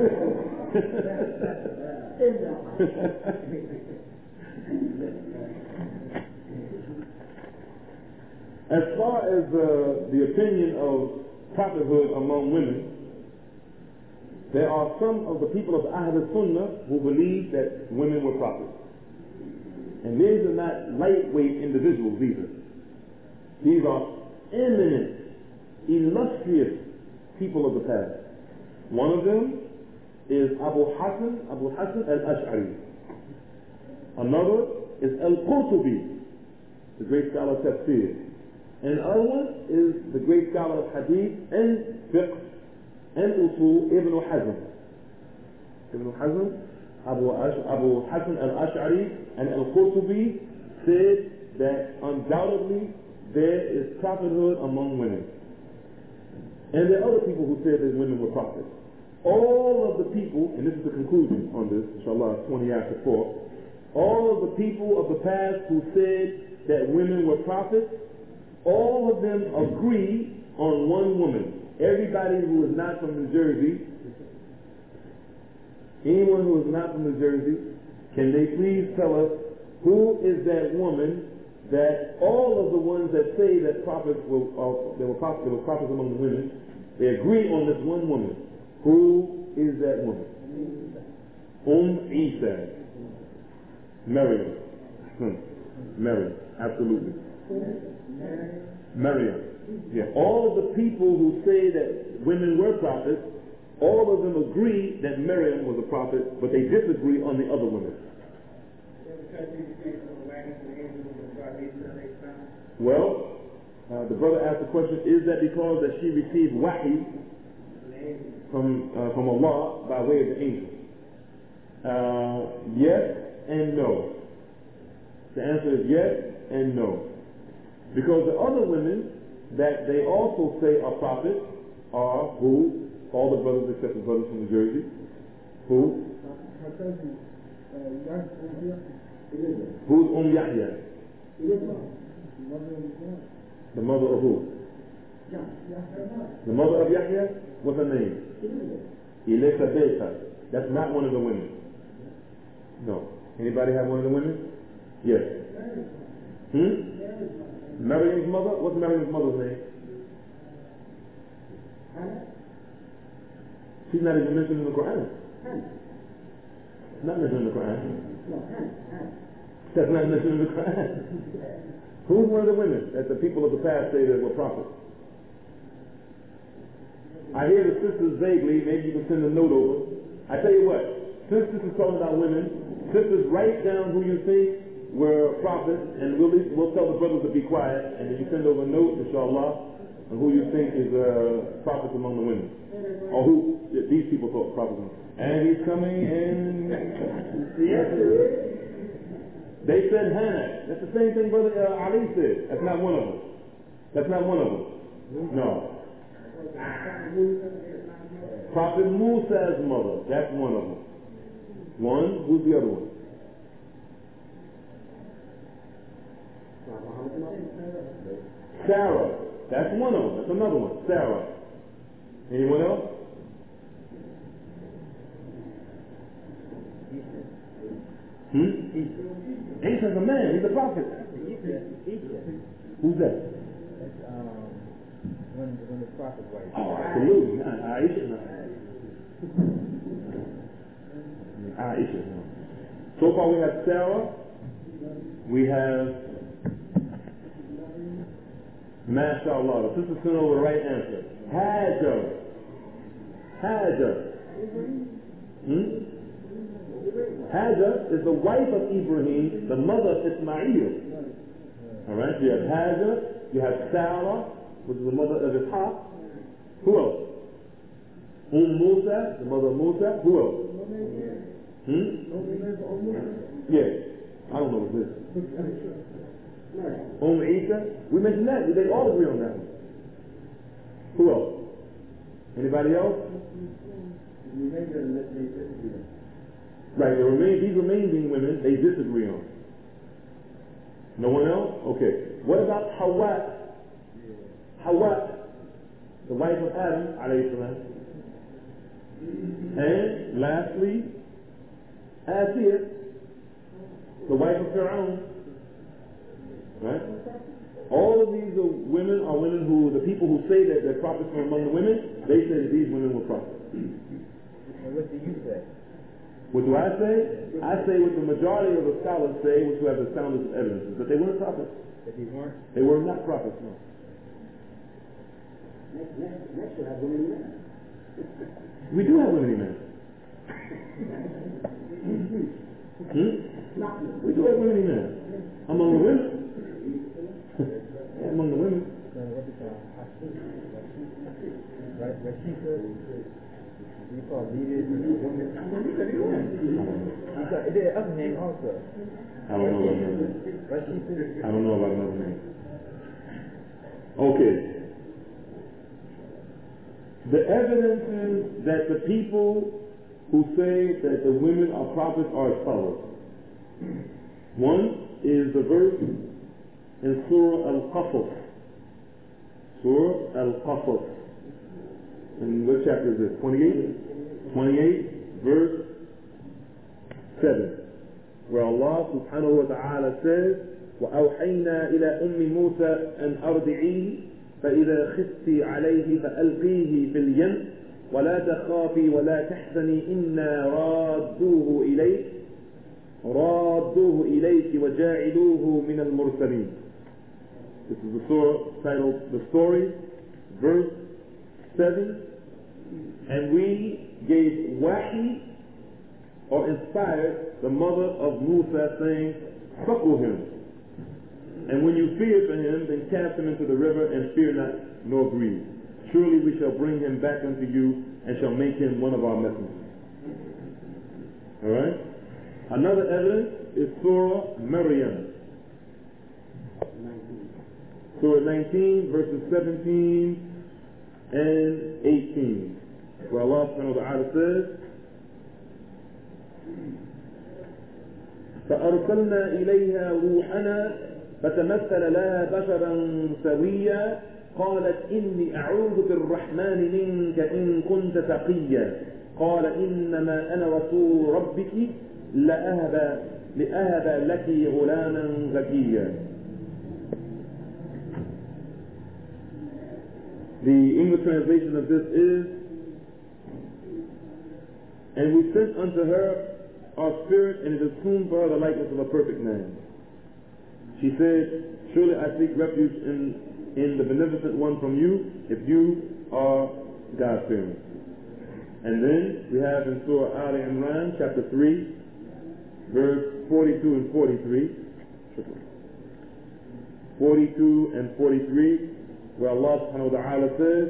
As far as uh, the opinion of prophethood among women, there are some of the people of Ahl Sunnah who believe that women were prophets. And these are not lightweight individuals either. These are eminent, illustrious people of the past. One of them is Abu Hassan, Abu Hassan al-Ash'ari. Another is Al-Qurtubi, the great scholar of Tafsir. And the other one is the great scholar of Hadith and Fiqh and Usul, Ibn Hazm. Ibn Hazm, Abu, Ash- Abu Hassan al-Ash'ari and Al-Qurtubi said that undoubtedly there is prophethood among women. And there are other people who said that women were prophets. All of the people, and this is the conclusion on this, inshallah, twenty after four, all of the people of the past who said that women were prophets, all of them agree on one woman. Everybody who is not from New Jersey, anyone who is not from New Jersey, can they please tell us who is that woman that all of the ones that say that prophets were, uh, there were prophets, there were prophets among the women, they agree on this one woman. Who is that woman? Umm Isa. Maryam. Hmm. Maryam. Absolutely. Maryam. Yeah. All the people who say that women were prophets, all of them agree that Maryam was a prophet, but they disagree on the other women. Well, uh, the brother asked the question, is that because that she received wahi from, uh, from Allah by way of the angel? Uh, yes and no. The answer is yes and no. Because the other women that they also say are prophets are who? All the brothers except the brothers from New Jersey. Who? Who's Umm Yahya? The mother of who? The mother of Yahya? What's her name? Elizabeth. That's not one of the women. No. Anybody have one of the women? Yes. Hmm? Maryam's mother? What's Maryam's mother's name? She's not even mentioned in the Quran. Not mentioned in the Quran. That's not mentioned in the Quran. Who's one of the women that the people of the past say that were prophets? I hear the sisters vaguely, maybe you can send a note over. I tell you what, since this is talking about women, sisters write down who you think were prophets, and we'll, we'll tell the brothers to be quiet, and then you send over a note, inshallah, on who you think is uh, prophets among the women. Or who yeah, these people thought prophets. And he's coming in. They said Hannah. That's the same thing Brother uh, Ali said. That's not one of them. That's not one of them. No. Prophet Musa's mother. That's one of them. One. Who's the other one? Sarah. That's one of them. That's another one. Sarah. Anyone else? Hmm? Isa's a man. He's a prophet. Who's that? That's um, when, when the prophet was. Oh, absolutely. Not Aisha. No. Aisha. No. So far we have Sarah. We have MashaAllah. The sister sent over the right answer. Hajar. Hajar. Hmm? Hajar is the wife of Ibrahim, the mother of Ismail. Alright, so you have Hajar, you have Sarah, which is the mother of Ishaq. Who else? Umm Musa, the mother of Musa. Who else? Hmm? Yeah, I don't know what this is. Umm Isa. We mentioned that. They all agree on that one. Who else? Anybody else? Right, the remain, these remaining women, they disagree on. No one else? Okay. What about Hawa? Hawa, the wife of Adam, alayhi salam. And lastly, Asiya, the wife of Fir'aun. Right? All of these are women are women who, the people who say that they're prophets from among the women, they say that these women were prophets. And what do you say? What do I say? I say what the majority of the scholars say, which who have the soundest of evidences, that they weren't prophets. That they weren't? They were not prophets, no. Next, next, next you'll have women men. We do have women men. hmm? We do have women men. Among the women. yeah, among the women. Right, Rashida, you call leaders and women. It did other name also. I don't know about another name. Rashida. I don't know about another name. Okay. The evidences that the people who say that the women are prophets are as follows. One is the verse in Surah Al-Qasas. Surah Al-Qasas. And what chapter is this? twenty-eight? twenty-eight, verse seven. Where Allah subhanahu wa ta'ala says, وَأَوْحَيْنَا إِلَىٰ أُمِّ مُوسَىٰ أَنْ أَرْضِعِيهِ فإذا خفت عليه فألقيه في اليم ولا تخافي ولا تحزني إنا رادوه إليك رادوه إليك وجاعلوه من المرسلين. This is the surah titled The Story, verse seven. And we gave wahi or inspired the mother of Musa, saying, suckle him. And when you fear for him, then cast him into the river, and fear not, nor grieve. Surely we shall bring him back unto you, and shall make him one of our messengers. Alright? Another evidence is Surah Maryam. Surah nineteen, verses seventeen and eighteen. Where Allah subhanahu wa ta'ala says, فأرسلنا إليها روحنا فتمثل لها بشرا سويا قالت إني أعوذ بالرحمن منك إن كنت تقيا قال إنما أنا رسول ربك لأهب لأهب لك غلاما زكيا. The English translation of this is, and we sent unto her our spirit, and it assumed for her the likeness of a perfect man. She said, surely I seek refuge in, in the beneficent one from you, if you are God-fearing. And then we have in Surah Al Imran, chapter three, verse forty-two and forty-three. forty-two and forty-three, where Allah subhanahu wa ta'ala says,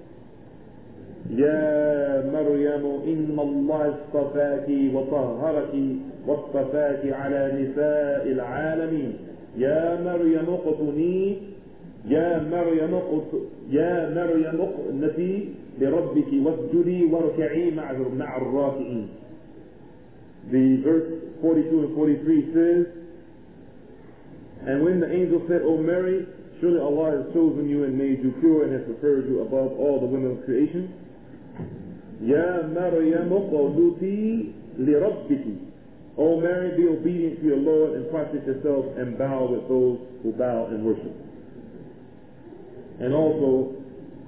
يا مريم إن الله اصطفاك وطهرك واصطفاك على نساء العالمين يا مريم اقتني يا مريم يا مريم اقنتي لربك واسجدي واركعي مع مع الراكعين. The verse forty-two and forty-three says, and when the angel said, O Mary, Surely Allah has chosen you and made you pure and has preferred you above all the women of creation. Ya Maryam qunuti li rabbiki. O Mary, be obedient to your Lord and prostrate yourself and bow with those who bow and worship. And also,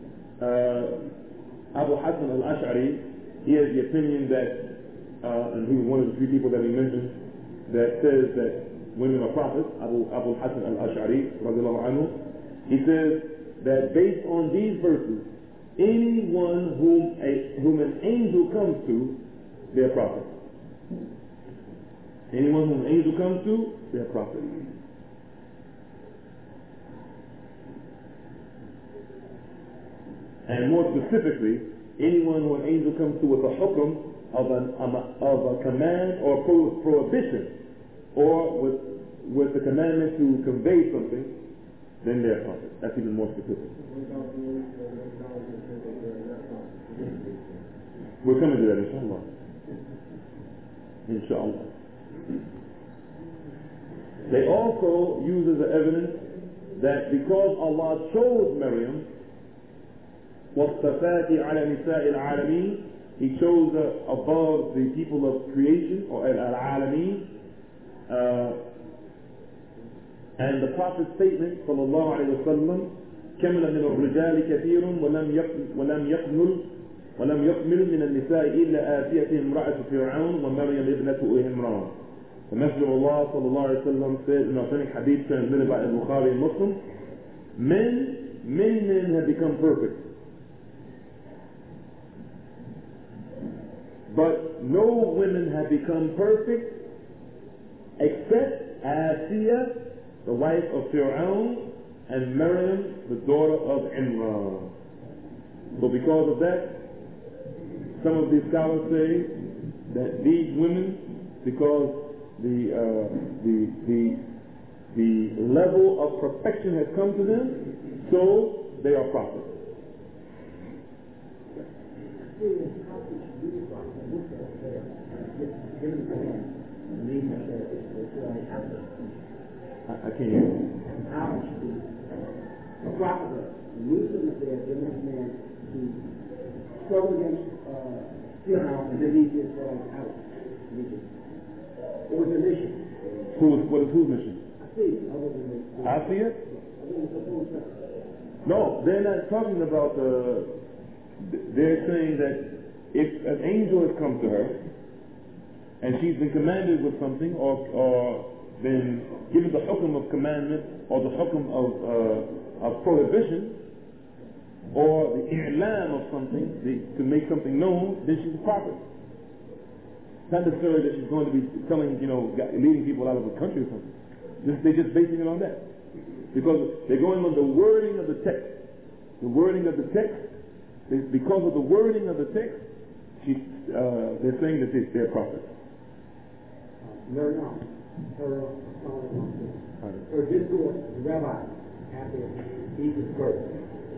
uh, Abu Hassan al-Ash'ari, he has the opinion that, uh, and he was one of the three people that we mentioned, that says that women are prophets, Abu, Abu Hassan al-Ash'ari, radiallahu anhu. He says that based on these verses, anyone whom, a, whom an angel comes to, they're prophets. Anyone whom an angel comes to, they're prophets. And more specifically, anyone who an angel comes to with a hukm of, an, of, a, of a command or pro, prohibition, or with, with the commandment to convey something, then they're prophets. That's even more specific. We're coming to that, inshallah. Inshallah. They also use as evidence that because Allah chose Maryam, وَالصَّفَاتِ عَلَى نِسَاءِ الْعَالَمِينَ, He chose her above the people of creation, or al-alameen. Uh, and the Prophet's statement, sallallahu alayhi wa sallam, كَمِلَ مِنَ الرِّجَالِ كَثِيرٌ وَلَمْ يَقْمُلْ ولم يكمل من النساء إلا آتية امرأة فرعون ومريم ابنة عمران. The Messenger of Allah sallallahu alayhi wa sallam said in authentic hadith transmitted by Al-Bukhari and Muslim, men, many men have become perfect, but no women have become perfect except Asiya, the wife of Fir'aun, and Maryam, the daughter of Imran. So because of that, some of these scholars say that these women, because the uh, the the the level of perfection has come to them, so they are prophets. I, I can't hear you. A prophet, Musa was there, given this man to struggle against Fir'aun and then lead the Israelites out of Egypt. It was a mission. Who was, what is whose mission? I see it. Other than the, I see it? No, they're not talking about, uh, they're saying that if an angel has come to her and she's been commanded with something or, or been given the hukm of commandment or the hukm of, uh, of prohibition, or the i'lam of something, the, to make something known, then she's a prophet. Not necessarily that she's going to be telling, you know, leading people out of the country or something. Just, they're just basing it on that. Because they're going on the wording of the text. The wording of the text, they, because of the wording of the text, she, uh, they're saying that they, they're prophets. Maryam, her, uh, her discourse, the rabbi, after Jesus' birth.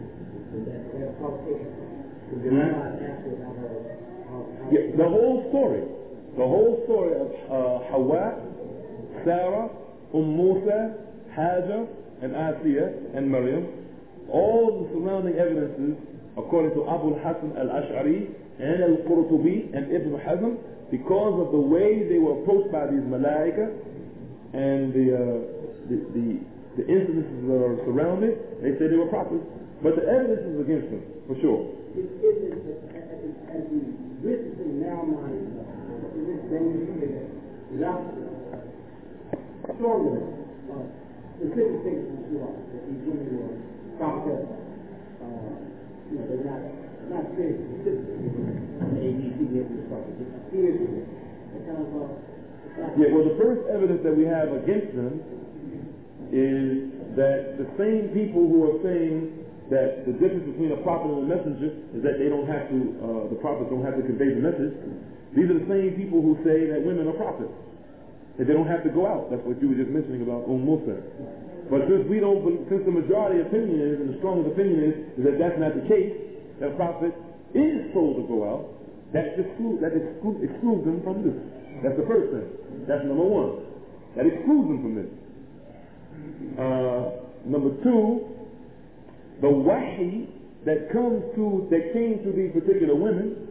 Yeah, the whole story, the whole story of uh, Hawa, Sarah, Umm Musa, Hajar, and Asiya, and Maryam, all the surrounding evidences, according to Abu Hassan al-Ash'ari and al-Qurtubi and Ibn Hazm, because of the way they were approached by these malaika and the, uh, the, the, the incidences that are surrounded, they said they were prophets. But the evidence is against them, for sure. It isn't, as we witnessing now, my, it is dangerous, without stronger, uh, specific things from Surah, that these women were prophets, uh, you know, they're not, not very specific, A, B, C, D, F, prophets, it appears to me, kind of, uh, yeah, well, the first evidence that we have against them is that the same people who are saying that the difference between a prophet and a messenger is that they don't have to, uh, the prophets don't have to convey the message. These are the same people who say that women are prophets, that they don't have to go out. That's what you were just mentioning about Umm Musa. But since we don't, since the majority opinion is, and the strongest opinion is, is that that's not the case, that a prophet is told to go out, that excludes, that excludes, excludes them from this. That's the first thing. That's number one. That excludes them from this. Uh, Number two, the wahi that comes to, that came to these particular women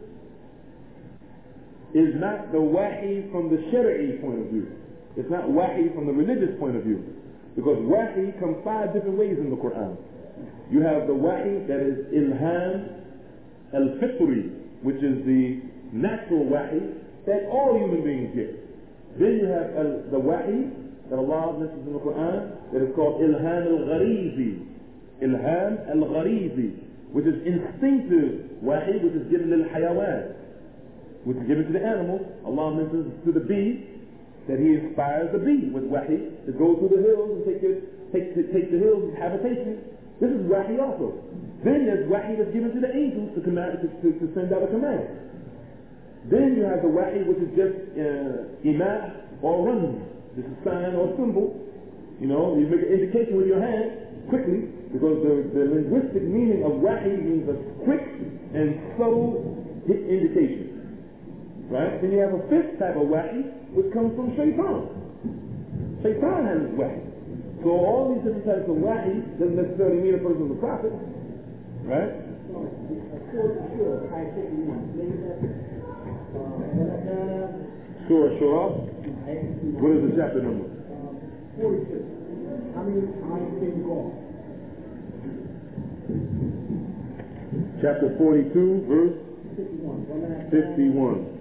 is not the wahi from the Shari'i point of view. It's not wahi from the religious point of view. Because wahi comes five different ways in the Quran. You have the wahi that is ilham al-fitri, which is the natural wahi that all human beings get. Then you have al- the wahi that Allah mentions in the Quran that is called ilham al-gharizi. Ilham al-gharizi, which is instinctive wahi, which is given lil hayawan, which is given to the animals. Allah mentions to the bee that he inspires the bee with wahi to go through the hills and take, the, take, the, take the hills as habitation. This is wahi also. Then there's wahi that's given to the angels to, command, to, to, to send out a command. Then you have the wahi which is just uh, imah or run. This is sign or symbol. You know, you make an indication with your hand quickly, because the, the linguistic meaning of wahi means a quick and subtle indication. Right? Then you have a fifth type of wahi, which comes from shaitan. Shaitan has wahi. So all these different types of wahi doesn't necessarily mean a person is a prophet. Right? Surah Shura. What is the chapter number? forty-six. How many times can you go? Chapter forty-two, verse fifty-one.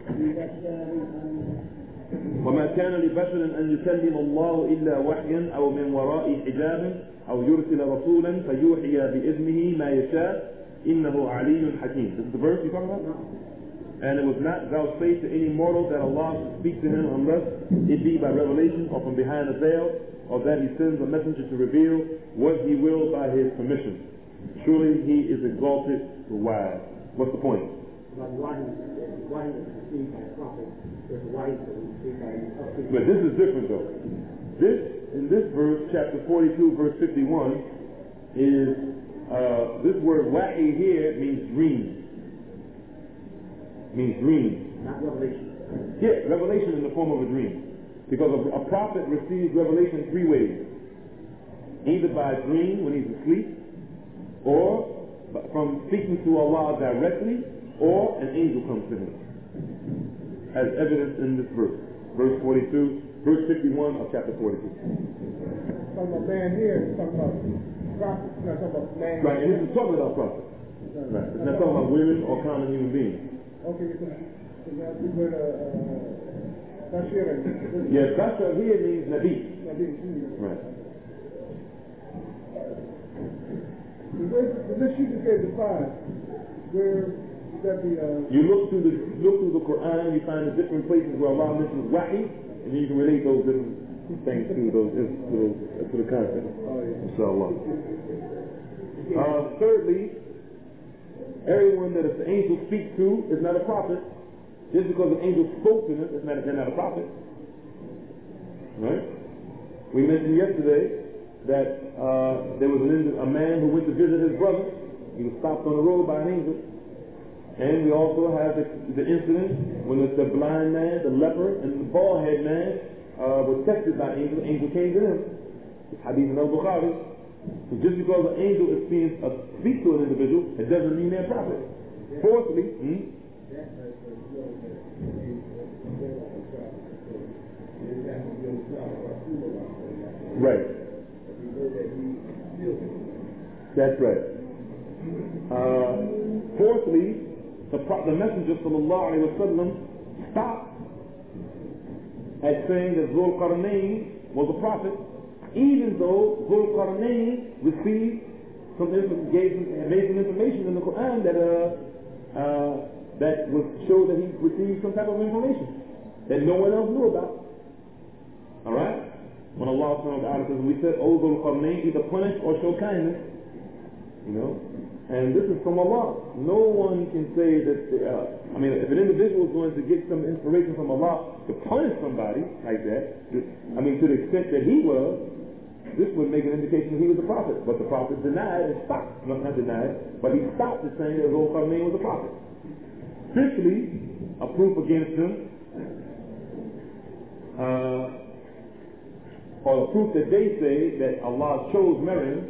وما كان لبشر أن يكلم الله إلا وحيا أو من وراء حجاب أو يرسل رسولا فيوحي بإذنه ما يشاء إنه عليم حكيم. This is the verse you're talking about? And it was not vouchsafed to any mortal that Allah should speak to him unless it be by revelation or from behind a veil, or that he sends a messenger to reveal what he will by his permission. Surely he is exalted to wise. What's the point? But this is different though. This, in this verse, chapter forty-two, verse fifty-one, is, uh, this word wahi here means dream. Means dream. Not revelation. Yeah, revelation in the form of a dream. Because a, a prophet receives revelation three ways. Either by a dream when he's asleep, or from speaking to Allah directly, or an angel comes to him. As evidence in this verse. Verse forty-two, verse fifty-one of chapter forty-two. Talking about man here, talking about prophets, not talking about man. Right, and this is talking about prophets. Right, it's not talking about women or common human beings. Okay, so, so now we go to uh, Bashir. Yes, Bashir here means Nabi. Nabi. Right. The list you just gave the five, where that be? Uh, you look through the look through the Quran, you find the different places where Allah mentions wahi, and then you can relate those different things to those to, those, to the concept. oh, yeah. Inshallah. Uh, thirdly, everyone that the angel speaks to is not a prophet. Just because an angel spoke to them, it's not, they're not a prophet. Right? We mentioned yesterday that uh, there was an, a man who went to visit his brother. He was stopped on the road by an angel. And we also have the, the incident when the, the blind man, the leper, and the bald-headed man uh, were tested by an angel. The angel came to them. It's Hadith in al-Bukhari. So just because an angel is being uh, speak to an individual, it doesn't mean they're a prophet. Fourthly, hmm? Right. That's right. Uh, fourthly, the, pro- the Messenger sallallahu alaihi wasallam stopped at saying that Dhul Qarnayn was a prophet, even though Dhul Qarnayn received some gave some, made some information in the Quran that uh, uh, that would show that he received some type of information that no one else knew about. All right. When Allah subhanahu wa ta'ala says, we said, O Dhul Qarnayn, either punish or show kindness. You know? And this is from Allah. No one can say that, uh, I mean, if an individual is going to get some inspiration from Allah to punish somebody like that, I mean, to the extent that he was, this would make an indication that he was a prophet. But the prophet denied and stopped. Not, not denied, but he stopped at saying that Dhul Qarnayn was a prophet. Fifthly, a proof against him, uh, or the proof that they say that Allah chose Maryam,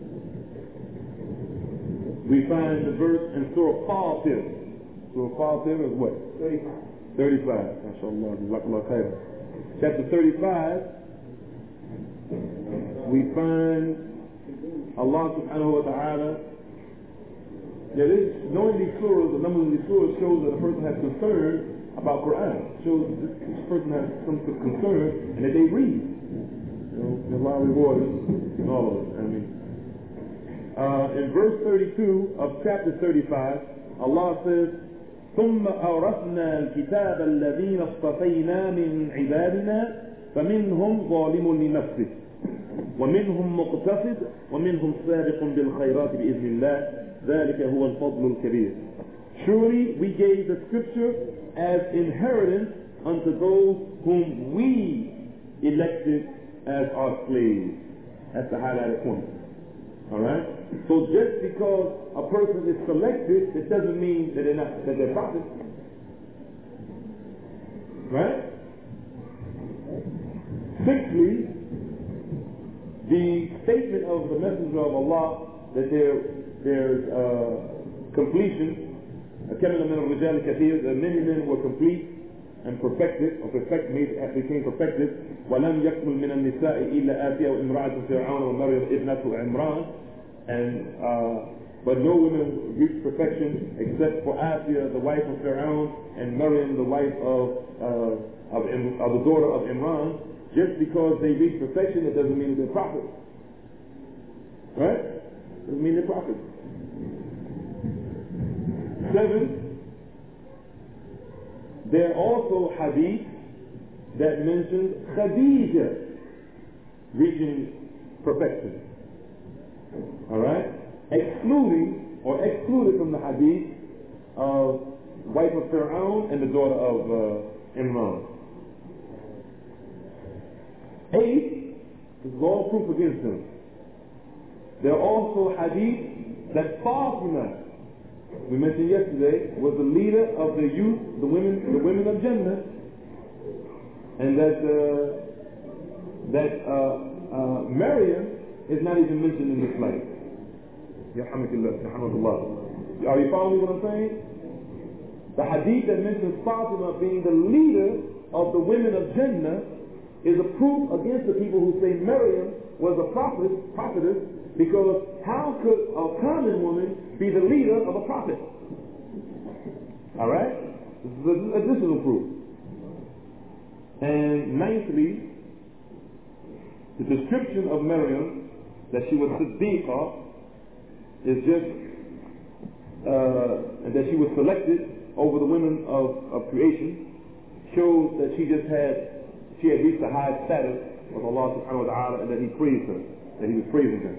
we find the verse in Surah Fatir. Surah Fatir is what? thirty-five. thirty-five. MashaAllah. Jazakallah khair. Chapter thirty-five, we find Allah subhanahu wa ta'ala. Yeah, this, knowing these surahs, the number of these surahs shows that a person has concern about Quran. Shows that this person has some concern and that they read. You know, there's a lot of rewards in all of it. I mean, uh, in verse thirty-two of chapter thirty-five, Allah says, ثم أورثنا الكتاب الذين اصطفينا من عبادنا فمنهم ظالم لنفسه ومنهم مقتصد ومنهم سابق بالخيرات بإذن الله ذلك هو الفضل الكبير. Surely we gave the scripture as inheritance unto those whom we elected as our slaves. That's the highlighted point. Alright? So just because a person is selected, it doesn't mean that they're not, that they're prophets. Right? Sixthly, the statement of the Messenger of Allah that there there's uh, completion. كَمِلَ مِنَ الرِّجَالِ كَثِيرٌ, that many men were complete and perfected, or perfect, made, became perfected. وَلَمْ يَكْمُلْ مِنَ النِّسَاءِ إِلَّا آتِيَ وَإِمْرَأَةُ فِرْعَوْنَ وَمَرْيَمَ ابْنَةُ عِمْرَانَ. And uh, but no women reached perfection except for Asiya, the wife of Pharaoh, and Maryam, the wife of uh, of, of the daughter of Imran. Just because they reached perfection, it doesn't mean that they're prophets. Right? Doesn't mean they're prophets. Seven, there are also hadith that mentions Khadija reaching perfection. Alright? Excluding or excluded from the hadith of wife of Pharaoh and the daughter of uh, Imran. Eight, this is all proof against them. There are also hadith that Fatima, we mentioned yesterday, was the leader of the youth, the women, the women of Jannah, and that uh, that uh, uh, Maryam is not even mentioned in this life. Are you following what I'm saying? The hadith that mentions Fatima being the leader of the women of Jannah is a proof against the people who say Maryam was a prophet, prophetess, because how could a common woman be the leader of a prophet? Alright? This is an additional proof. And ninthly, the description of Maryam, that she was Siddiqah, is just, uh, that she was selected over the women of, of creation, shows that she just had, she had reached a high status with Allah subhanahu wa ta'ala, and that he praised her, that he was praising her.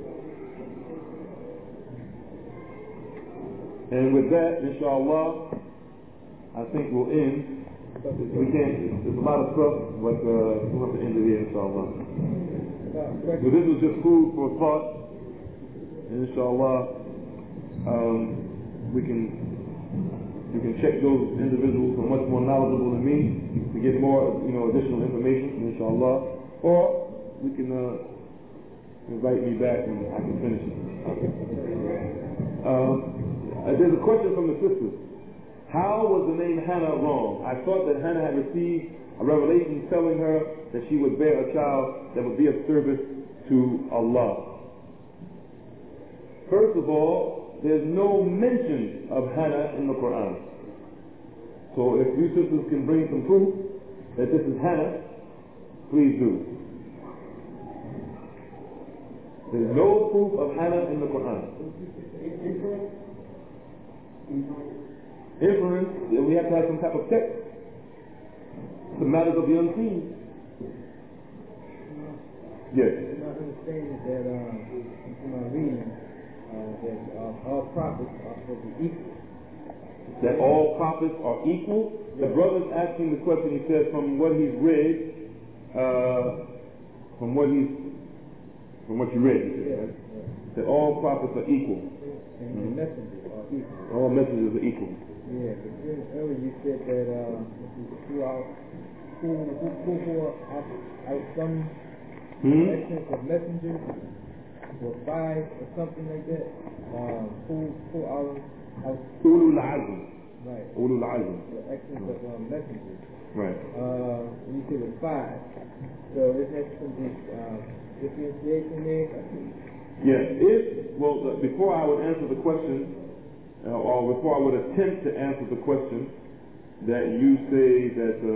And with that, inshallah, I think we'll end. We can't, there's a lot of stuff, but uh, we'll have to end it here, inshallah. So this was just food for thought. And inshallah, um, we can we can check those individuals who are much more knowledgeable than me to get more, you know, additional information, inshallah. Or we can uh, invite me back and I can finish it. Um, Uh, there's a question from the sisters. How was the name Hannah wrong? I thought that Hannah had received a revelation telling her that she would bear a child that would be of service to Allah. First of all, there's no mention of Hannah in the Quran. So if you sisters can bring some proof that this is Hannah, please do. There's no proof of Hannah in the Quran. Inference, we have to have some type of text. The matters of the unseen. Yes. My understanding is that, um, from my reading, uh, that uh, all prophets are supposed to be equal. That all prophets are equal? The brother's asking the question, he says, from what he's read, uh, from what he's, from what you read, he said, Yeah, right? yeah. That all prophets are equal. And the messengers are equal. All messengers are equal. Yeah, but then earlier you said that uh, who are who who who who are out, out some Hmm? Excellence of messengers were five or something like that. Um, who, who are, Ulul Azm. right. Ulul Azm. The excellence of um, messengers. Right. Uh, you said it was five. So isn't that some uh, differentiation there? Yeah. If, well, uh, before I would answer the question, uh, or before I would attempt to answer the question, that you say that uh,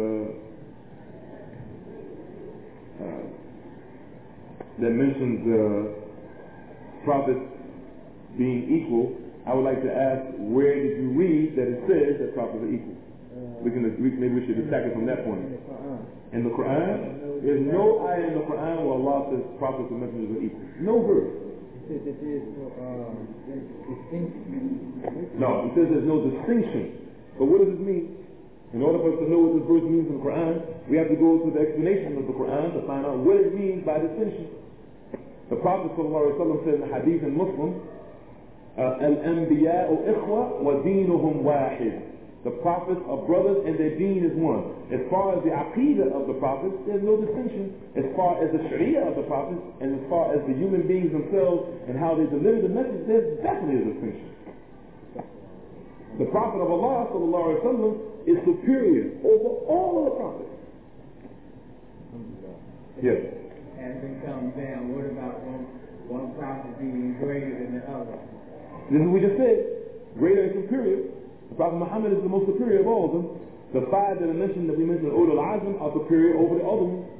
uh, that mentions uh, prophets being equal, I would like to ask, where did you read that it says that prophets are equal? Uh, we can we, maybe we should attack it from that point. In the Quran, there's no ayah in the Quran where Allah says prophets and messengers are equal. No verse. It says that there's no um, distinction. No, it says there's no distinction. But what does it mean? In order for us to know what this verse means in the Quran, we have to go to the explanation of the Quran to find out what it means by distinction. The Prophet ﷺ said in the hadith in Muslim, Al-Anbiya'u ikhwa wa deenuhum wahid. The prophets are brothers and their deen is one. As far as the aqidah of the prophets, there's no distinction. As far as the sharia of the prophets, and as far as the human beings themselves and how they deliver the message, there's definitely a distinction. The Prophet of Allah sallallahu alaihi wasallam is superior over all of the prophets. Yes. As it comes down, what about one, one prophet being greater than the other? This is what we just said. Greater and superior. The Prophet Muhammad is the most superior of all of them. The five that I mentioned, that we mentioned, Ulul Azm, are superior over the other ones.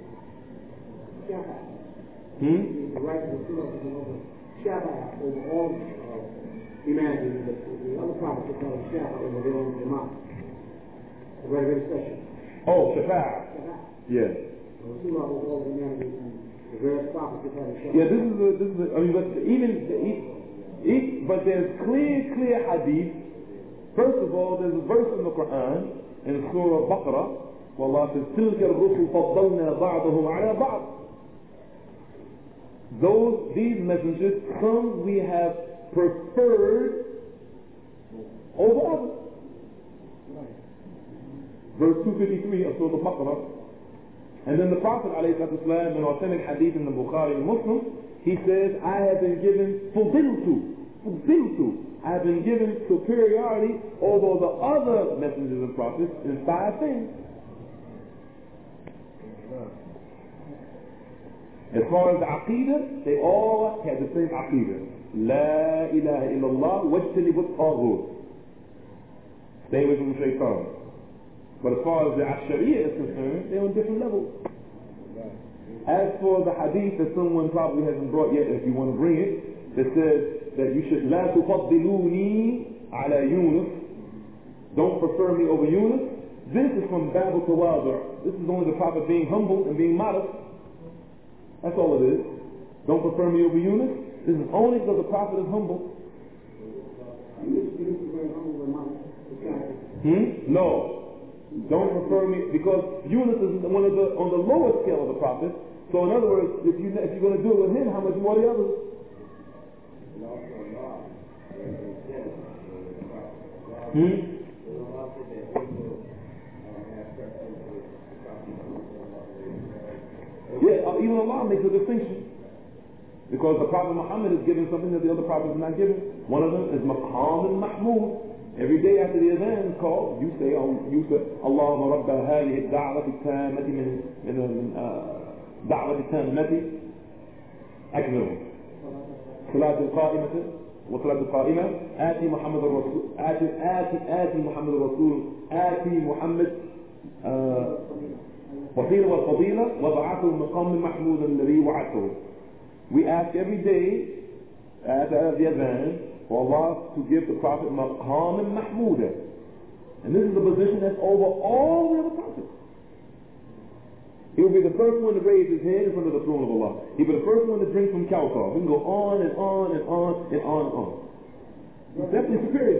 Hmm? The right of the over Shabbat over all uh, humanity. The, the other prophets are called Shabbat over their own Jama'ah. The right of intercession. Oh, Shafa'ah. Yes. So Rasulullah over all humanity, and the various prophets are called Shabbat. Yeah, this is a, this is a, I mean, but even, even, but there's clear, clear hadith. First of all, there's a verse in the Quran, in Surah Baqarah, where Allah says, تِلْكَ الرُّسُلُ فَضَّلْنَا بَعْضَهُمْ عَلَى بَعْضٍ. Those, these messengers, some we have preferred over others. Verse two fifty-three of Surah Baqarah. And then the Prophet ﷺ, in authentic hadith in the Bukhari and Muslim, he says, I have been given fudiltu, fudiltu. I have been given superiority over the other messengers and prophets in five things. As far as the aqidah, they all had the same aqidah. La ilaha illallah wajtanibut taghut. Stay away from the shaitan. But as far as the sharia is concerned, they're on different levels. As for the hadith that someone probably hasn't brought yet, if you want to bring it, that says that you should la tufaddiluni ala Yunus, don't prefer me over Yunus. This is from Bab al-Tawadu'. This is only the Prophet being humble and being modest. That's all it is. Don't prefer me over Yunus. This is only because the Prophet is humble. Hmm? No. Don't prefer me, because Yunus is one of the on the lower scale of the prophets. So in other words, if you if you're going to do it with him, how much more the others? Hmm? Yeah, uh, even Allah makes a distinction. Because the Prophet Muhammad is given something that the other prophets are not given. One of them is Maqam al-Mahmud. Every day after the adhan is called, you say, oh, you say, Allahumma rabba hadihi ad-da'wati at-tammati min da'wati at-tammati akmilu. Salat al-qa'imati وصلاة القائمة آتي محمد الرسول آتي آتي آتي محمد الرسول آتي محمد وصيلة والفضيلة وبعثه المقام المحمود الذي وعدته. We ask every day at the adhan for Allah to give the Prophet maqam mahmuda, and this is a position that's over all the other prophets. He will be the first one to raise his hand in front of the throne of Allah. He'll be the first one to drink from Kawthar. We can go on and on and on and on and on. He's definitely superior.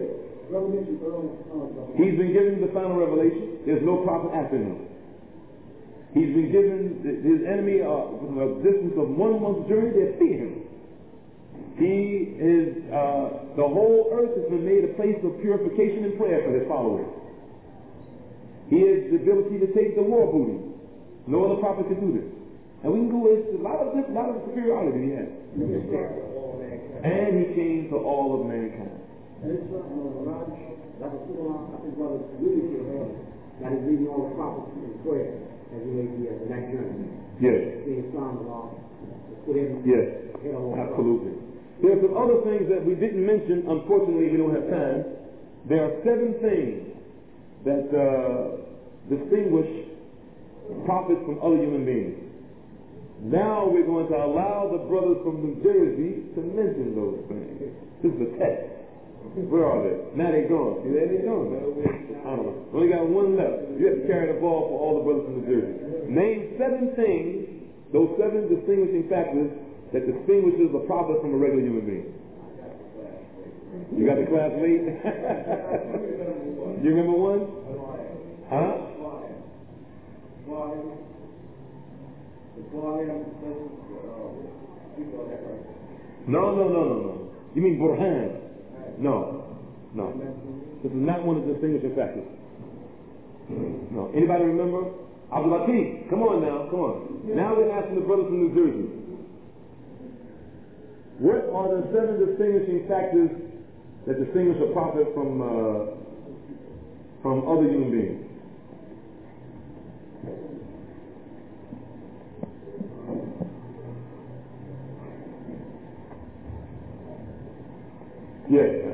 He's been given the final revelation. There's no prophet after him. He's been given his enemy uh, from a distance of one month's journey. They fear him. He is, uh, the whole earth has been made a place of purification and prayer for his followers. He has the ability to take the war booty. No other prophet can do this. And we can go into a lot of different, lot of superiority he has. And he came to all of mankind. And it's something on the line, like a super long, I think brother really should have that is reading all the prophets in prayer as he made the, uh, the night journey. Yes. Seeing Psalms along. Put in, yes. In Absolutely. There are some other things that we didn't mention. Unfortunately, we don't have time. There are seven things that uh, distinguish prophets from other human beings. Now we're going to allow the brothers from New Jersey to mention those things. This is a test. Where are they? Now they're gone. See, there they're gone. I don't know. We only got one left. You have to carry the ball for all the brothers from New Jersey. Name seven things, those seven distinguishing factors that distinguishes a prophet from a regular human being. You got the class late? You remember one? Huh? No, no, no, no, no. You mean Burhan? No, no. This is not one of the distinguishing factors. No. Anybody remember? Abdul Latif. Come on now, come on. Now we're asking the brothers from New Jersey. What are the seven distinguishing factors that distinguish a prophet from uh, from other human beings? Yes.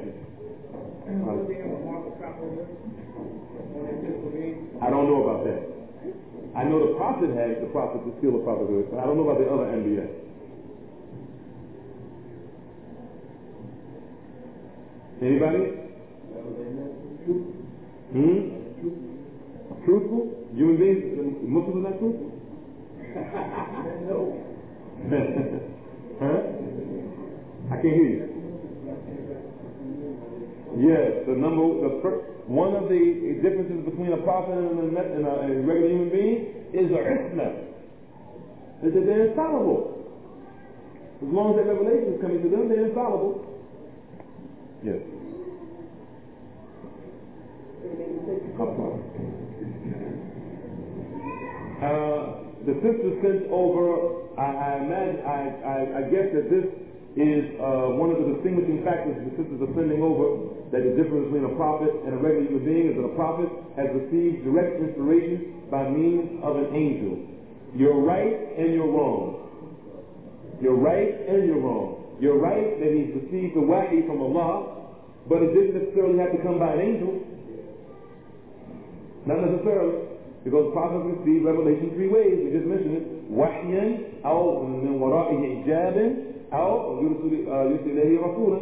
I don't know about that. I know the prophet has the prophet to seal the prophethood, but I don't know about the other N B A. Anybody? Hmm? Truthful? Human beings? Muslims are not truthful? No. Huh? I can't hear you. Yes, the number, the first, one of the differences between a prophet and a, and a, and a regular human being is the isma. Is that they're infallible. As long as that revelation is coming to them, they're infallible. Yes. Uh, the sister sent over, I, I imagine, I, I, I guess that this is uh, one of the distinguishing factors the sisters are sending over, that the difference between a prophet and a regular human being is that a prophet has received direct inspiration by means of an angel. You're right and you're wrong. You're right and you're wrong. You're right that he's received the wahi from Allah, but it didn't necessarily have to come by an angel. Not necessarily. Because prophets receive revelation three ways. We just mentioned it. Wahyan, aw min wara'ihi ijabin, aw yursil ilayhi rasulan.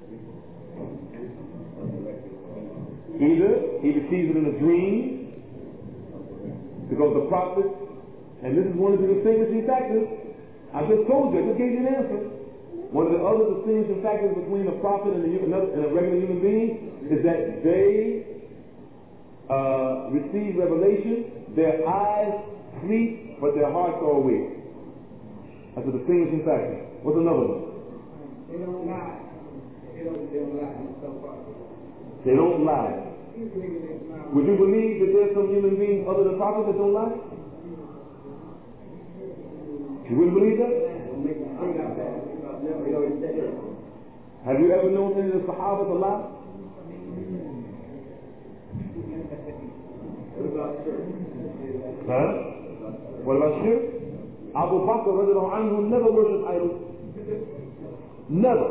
Either he receives it in a dream, because the prophet, and this is one of the distinguishing factors. I just told you, I just gave you an answer. One of the other distinguishing factors between a prophet and a, and a regular human being is that they uh, receive revelation, their eyes sleep, but their hearts are awake. That's a distinguishing factor. What's another one? They don't lie. They don't, they don't lie. They don't lie. Would you believe that there's some human beings other than prophets that don't lie? You wouldn't believe that? Have you ever known any of the Sahaba to lie? Huh? What about shirk? Abu Bakr radiallahu anhu never worshipped idols. Never.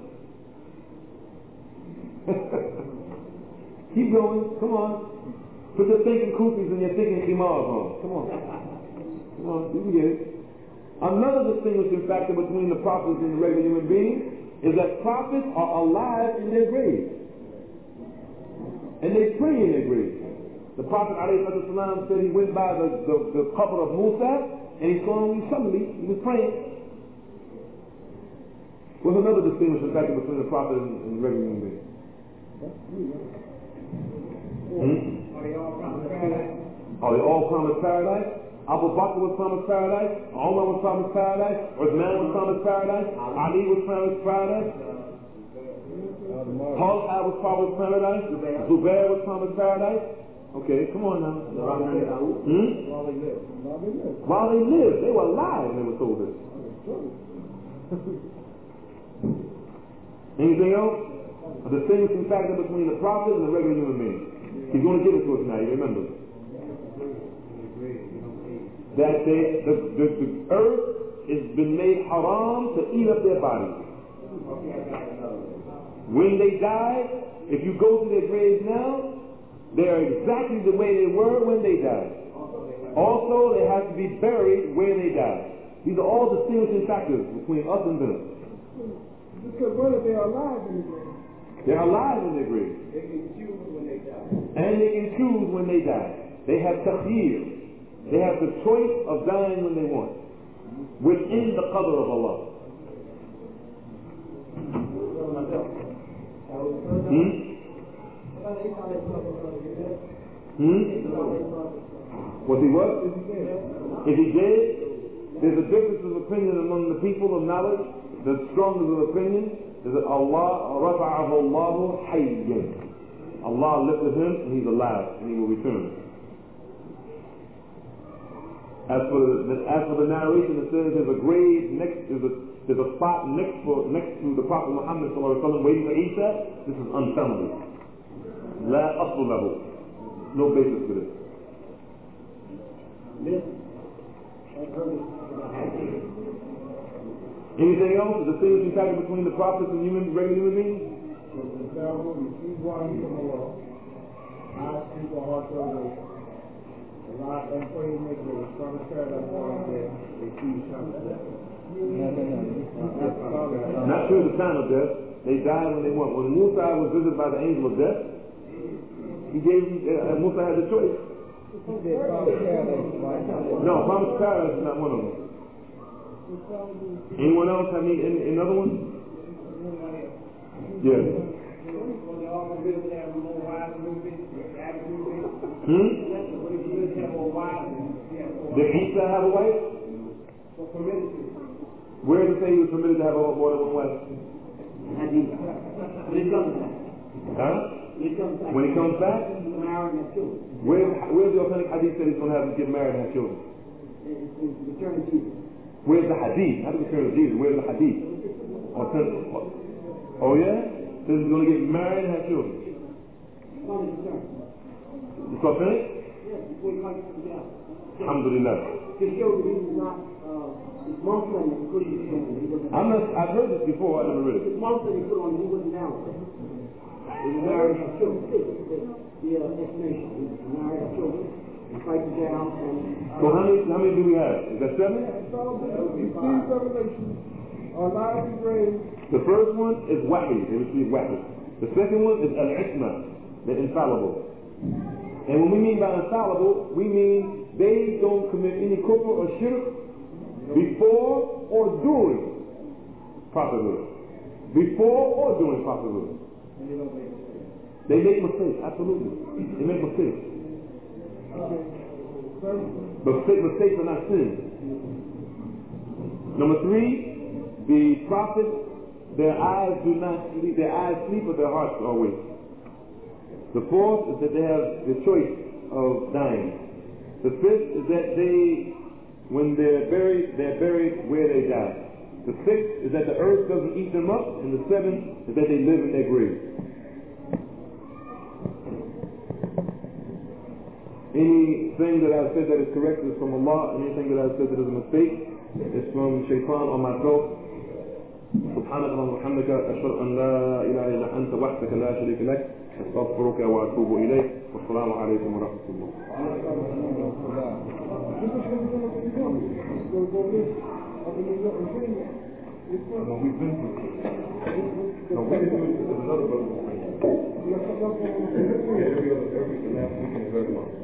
Keep going. Come on. Put your thinking kufis and your thinking khimars on. Come on. Come on. You can get it. Another distinguishing factor between the prophets and the regular human beings is that prophets are alive in their graves. And they pray in their graves. The Prophet ﷺ said he went by the, the, the couple of Musa and he saw him suddenly, he was praying. What's another distinguishing factor between the prophet and, and the regular human being? Hmm? Are they all promised paradise? Are they all promised paradise? Abu Bakr was promised paradise, Umar was promised paradise, Uthman was promised paradise, Ali was promised paradise, Talha was promised paradise, Zubair was promised paradise. Okay, come on now. Hmm? While they live. While they live. While they lived, they were alive when they were told this. Anything else? A distinguishing factor between the prophet and the regular human being. He's going to give it to us now, you remember. That they, the, the, the earth has been made haram to eat up their bodies. When they die, if you go to their graves now, they are exactly the way they were when they died. Also, they have to be buried where they died. These are all distinguishing factors between us and them. Because whether they are alive in the grave. They're alive in their grave. They can choose when they die. And they can choose when they die. They have takhyir. They have the choice of dying when they want, within the qadr of Allah. Hmm? Hmm? Was he what? If he did, there's a difference of opinion among the people of knowledge. The strongest of opinion is that Allah rafa'ahu Allahu hayyan. Allah lifted him and he's alive and he will return. As for the, as for the narration, it says there's a grave next, there's a, there's a spot next for, next to the Prophet Muhammad sallallahu alaihi wasallam waiting for Isa. This is unfounded. La asl lahu. No basis for this. Anything else? The distinguishing factor between the prophets and human, regular human beings? For example, you see one from Allah. I speak a heart salvation. A lot of praise make it from the paradise one day. They see something. Not through the time of death. They died when they want. When Musa was visited by the angel of death, he gave uh, Musa had the choice. No, promised paradise is not one of them. Anyone else have any, any another one? Yes. Hmm? Did Isa have a wife? Where does it say he was permitted to have more than one wife? Huh? When he comes back? Where, where's the authentic hadith that he's going to have to get married and have children? Where's the hadith? How do we turn to Jesus? Where's the hadith? Authentic. Oh yeah? So he's going to get married and have children. It's authentic? Alhamdulillah. I'm not, I've heard this before, I never read it. His mom said he put on, he wasn't down with it. He was married and had children. The uh, explanation. He was married and children. He fights down and... So how many, how many do we have? Is that seven? These revelations are alive and grave. The first one is wahi, they receive wahi. The second one is al-isma, they're infallible. And when we mean by infallible, we mean they don't commit any kufr or shirk before or during prophethood. Before or during prophethood. They make mistakes, absolutely. They make mistakes. But mistakes are not sins. Number three, the prophets, their eyes do not sleep, their eyes sleep, but their hearts are awake. The fourth is that they have the choice of dying. The fifth is that they, when they're buried, they're buried where they die. The sixth is that the earth doesn't eat them up, and the seventh is that they live in their graves. Anything that I've said that is correct is from Allah, and anything that I've said that is a mistake is from Shaitan or myself. سبحانك اللهم وبحمدك أشهد أن لا إله إلا أنت وحدك لا شريك لك أستغفرك وأتوب إليك والسلام عليكم ورحمة الله. No, we've been through this. No, we didn't do it. There's another brother. Yeah, every other, every last weekend is every month.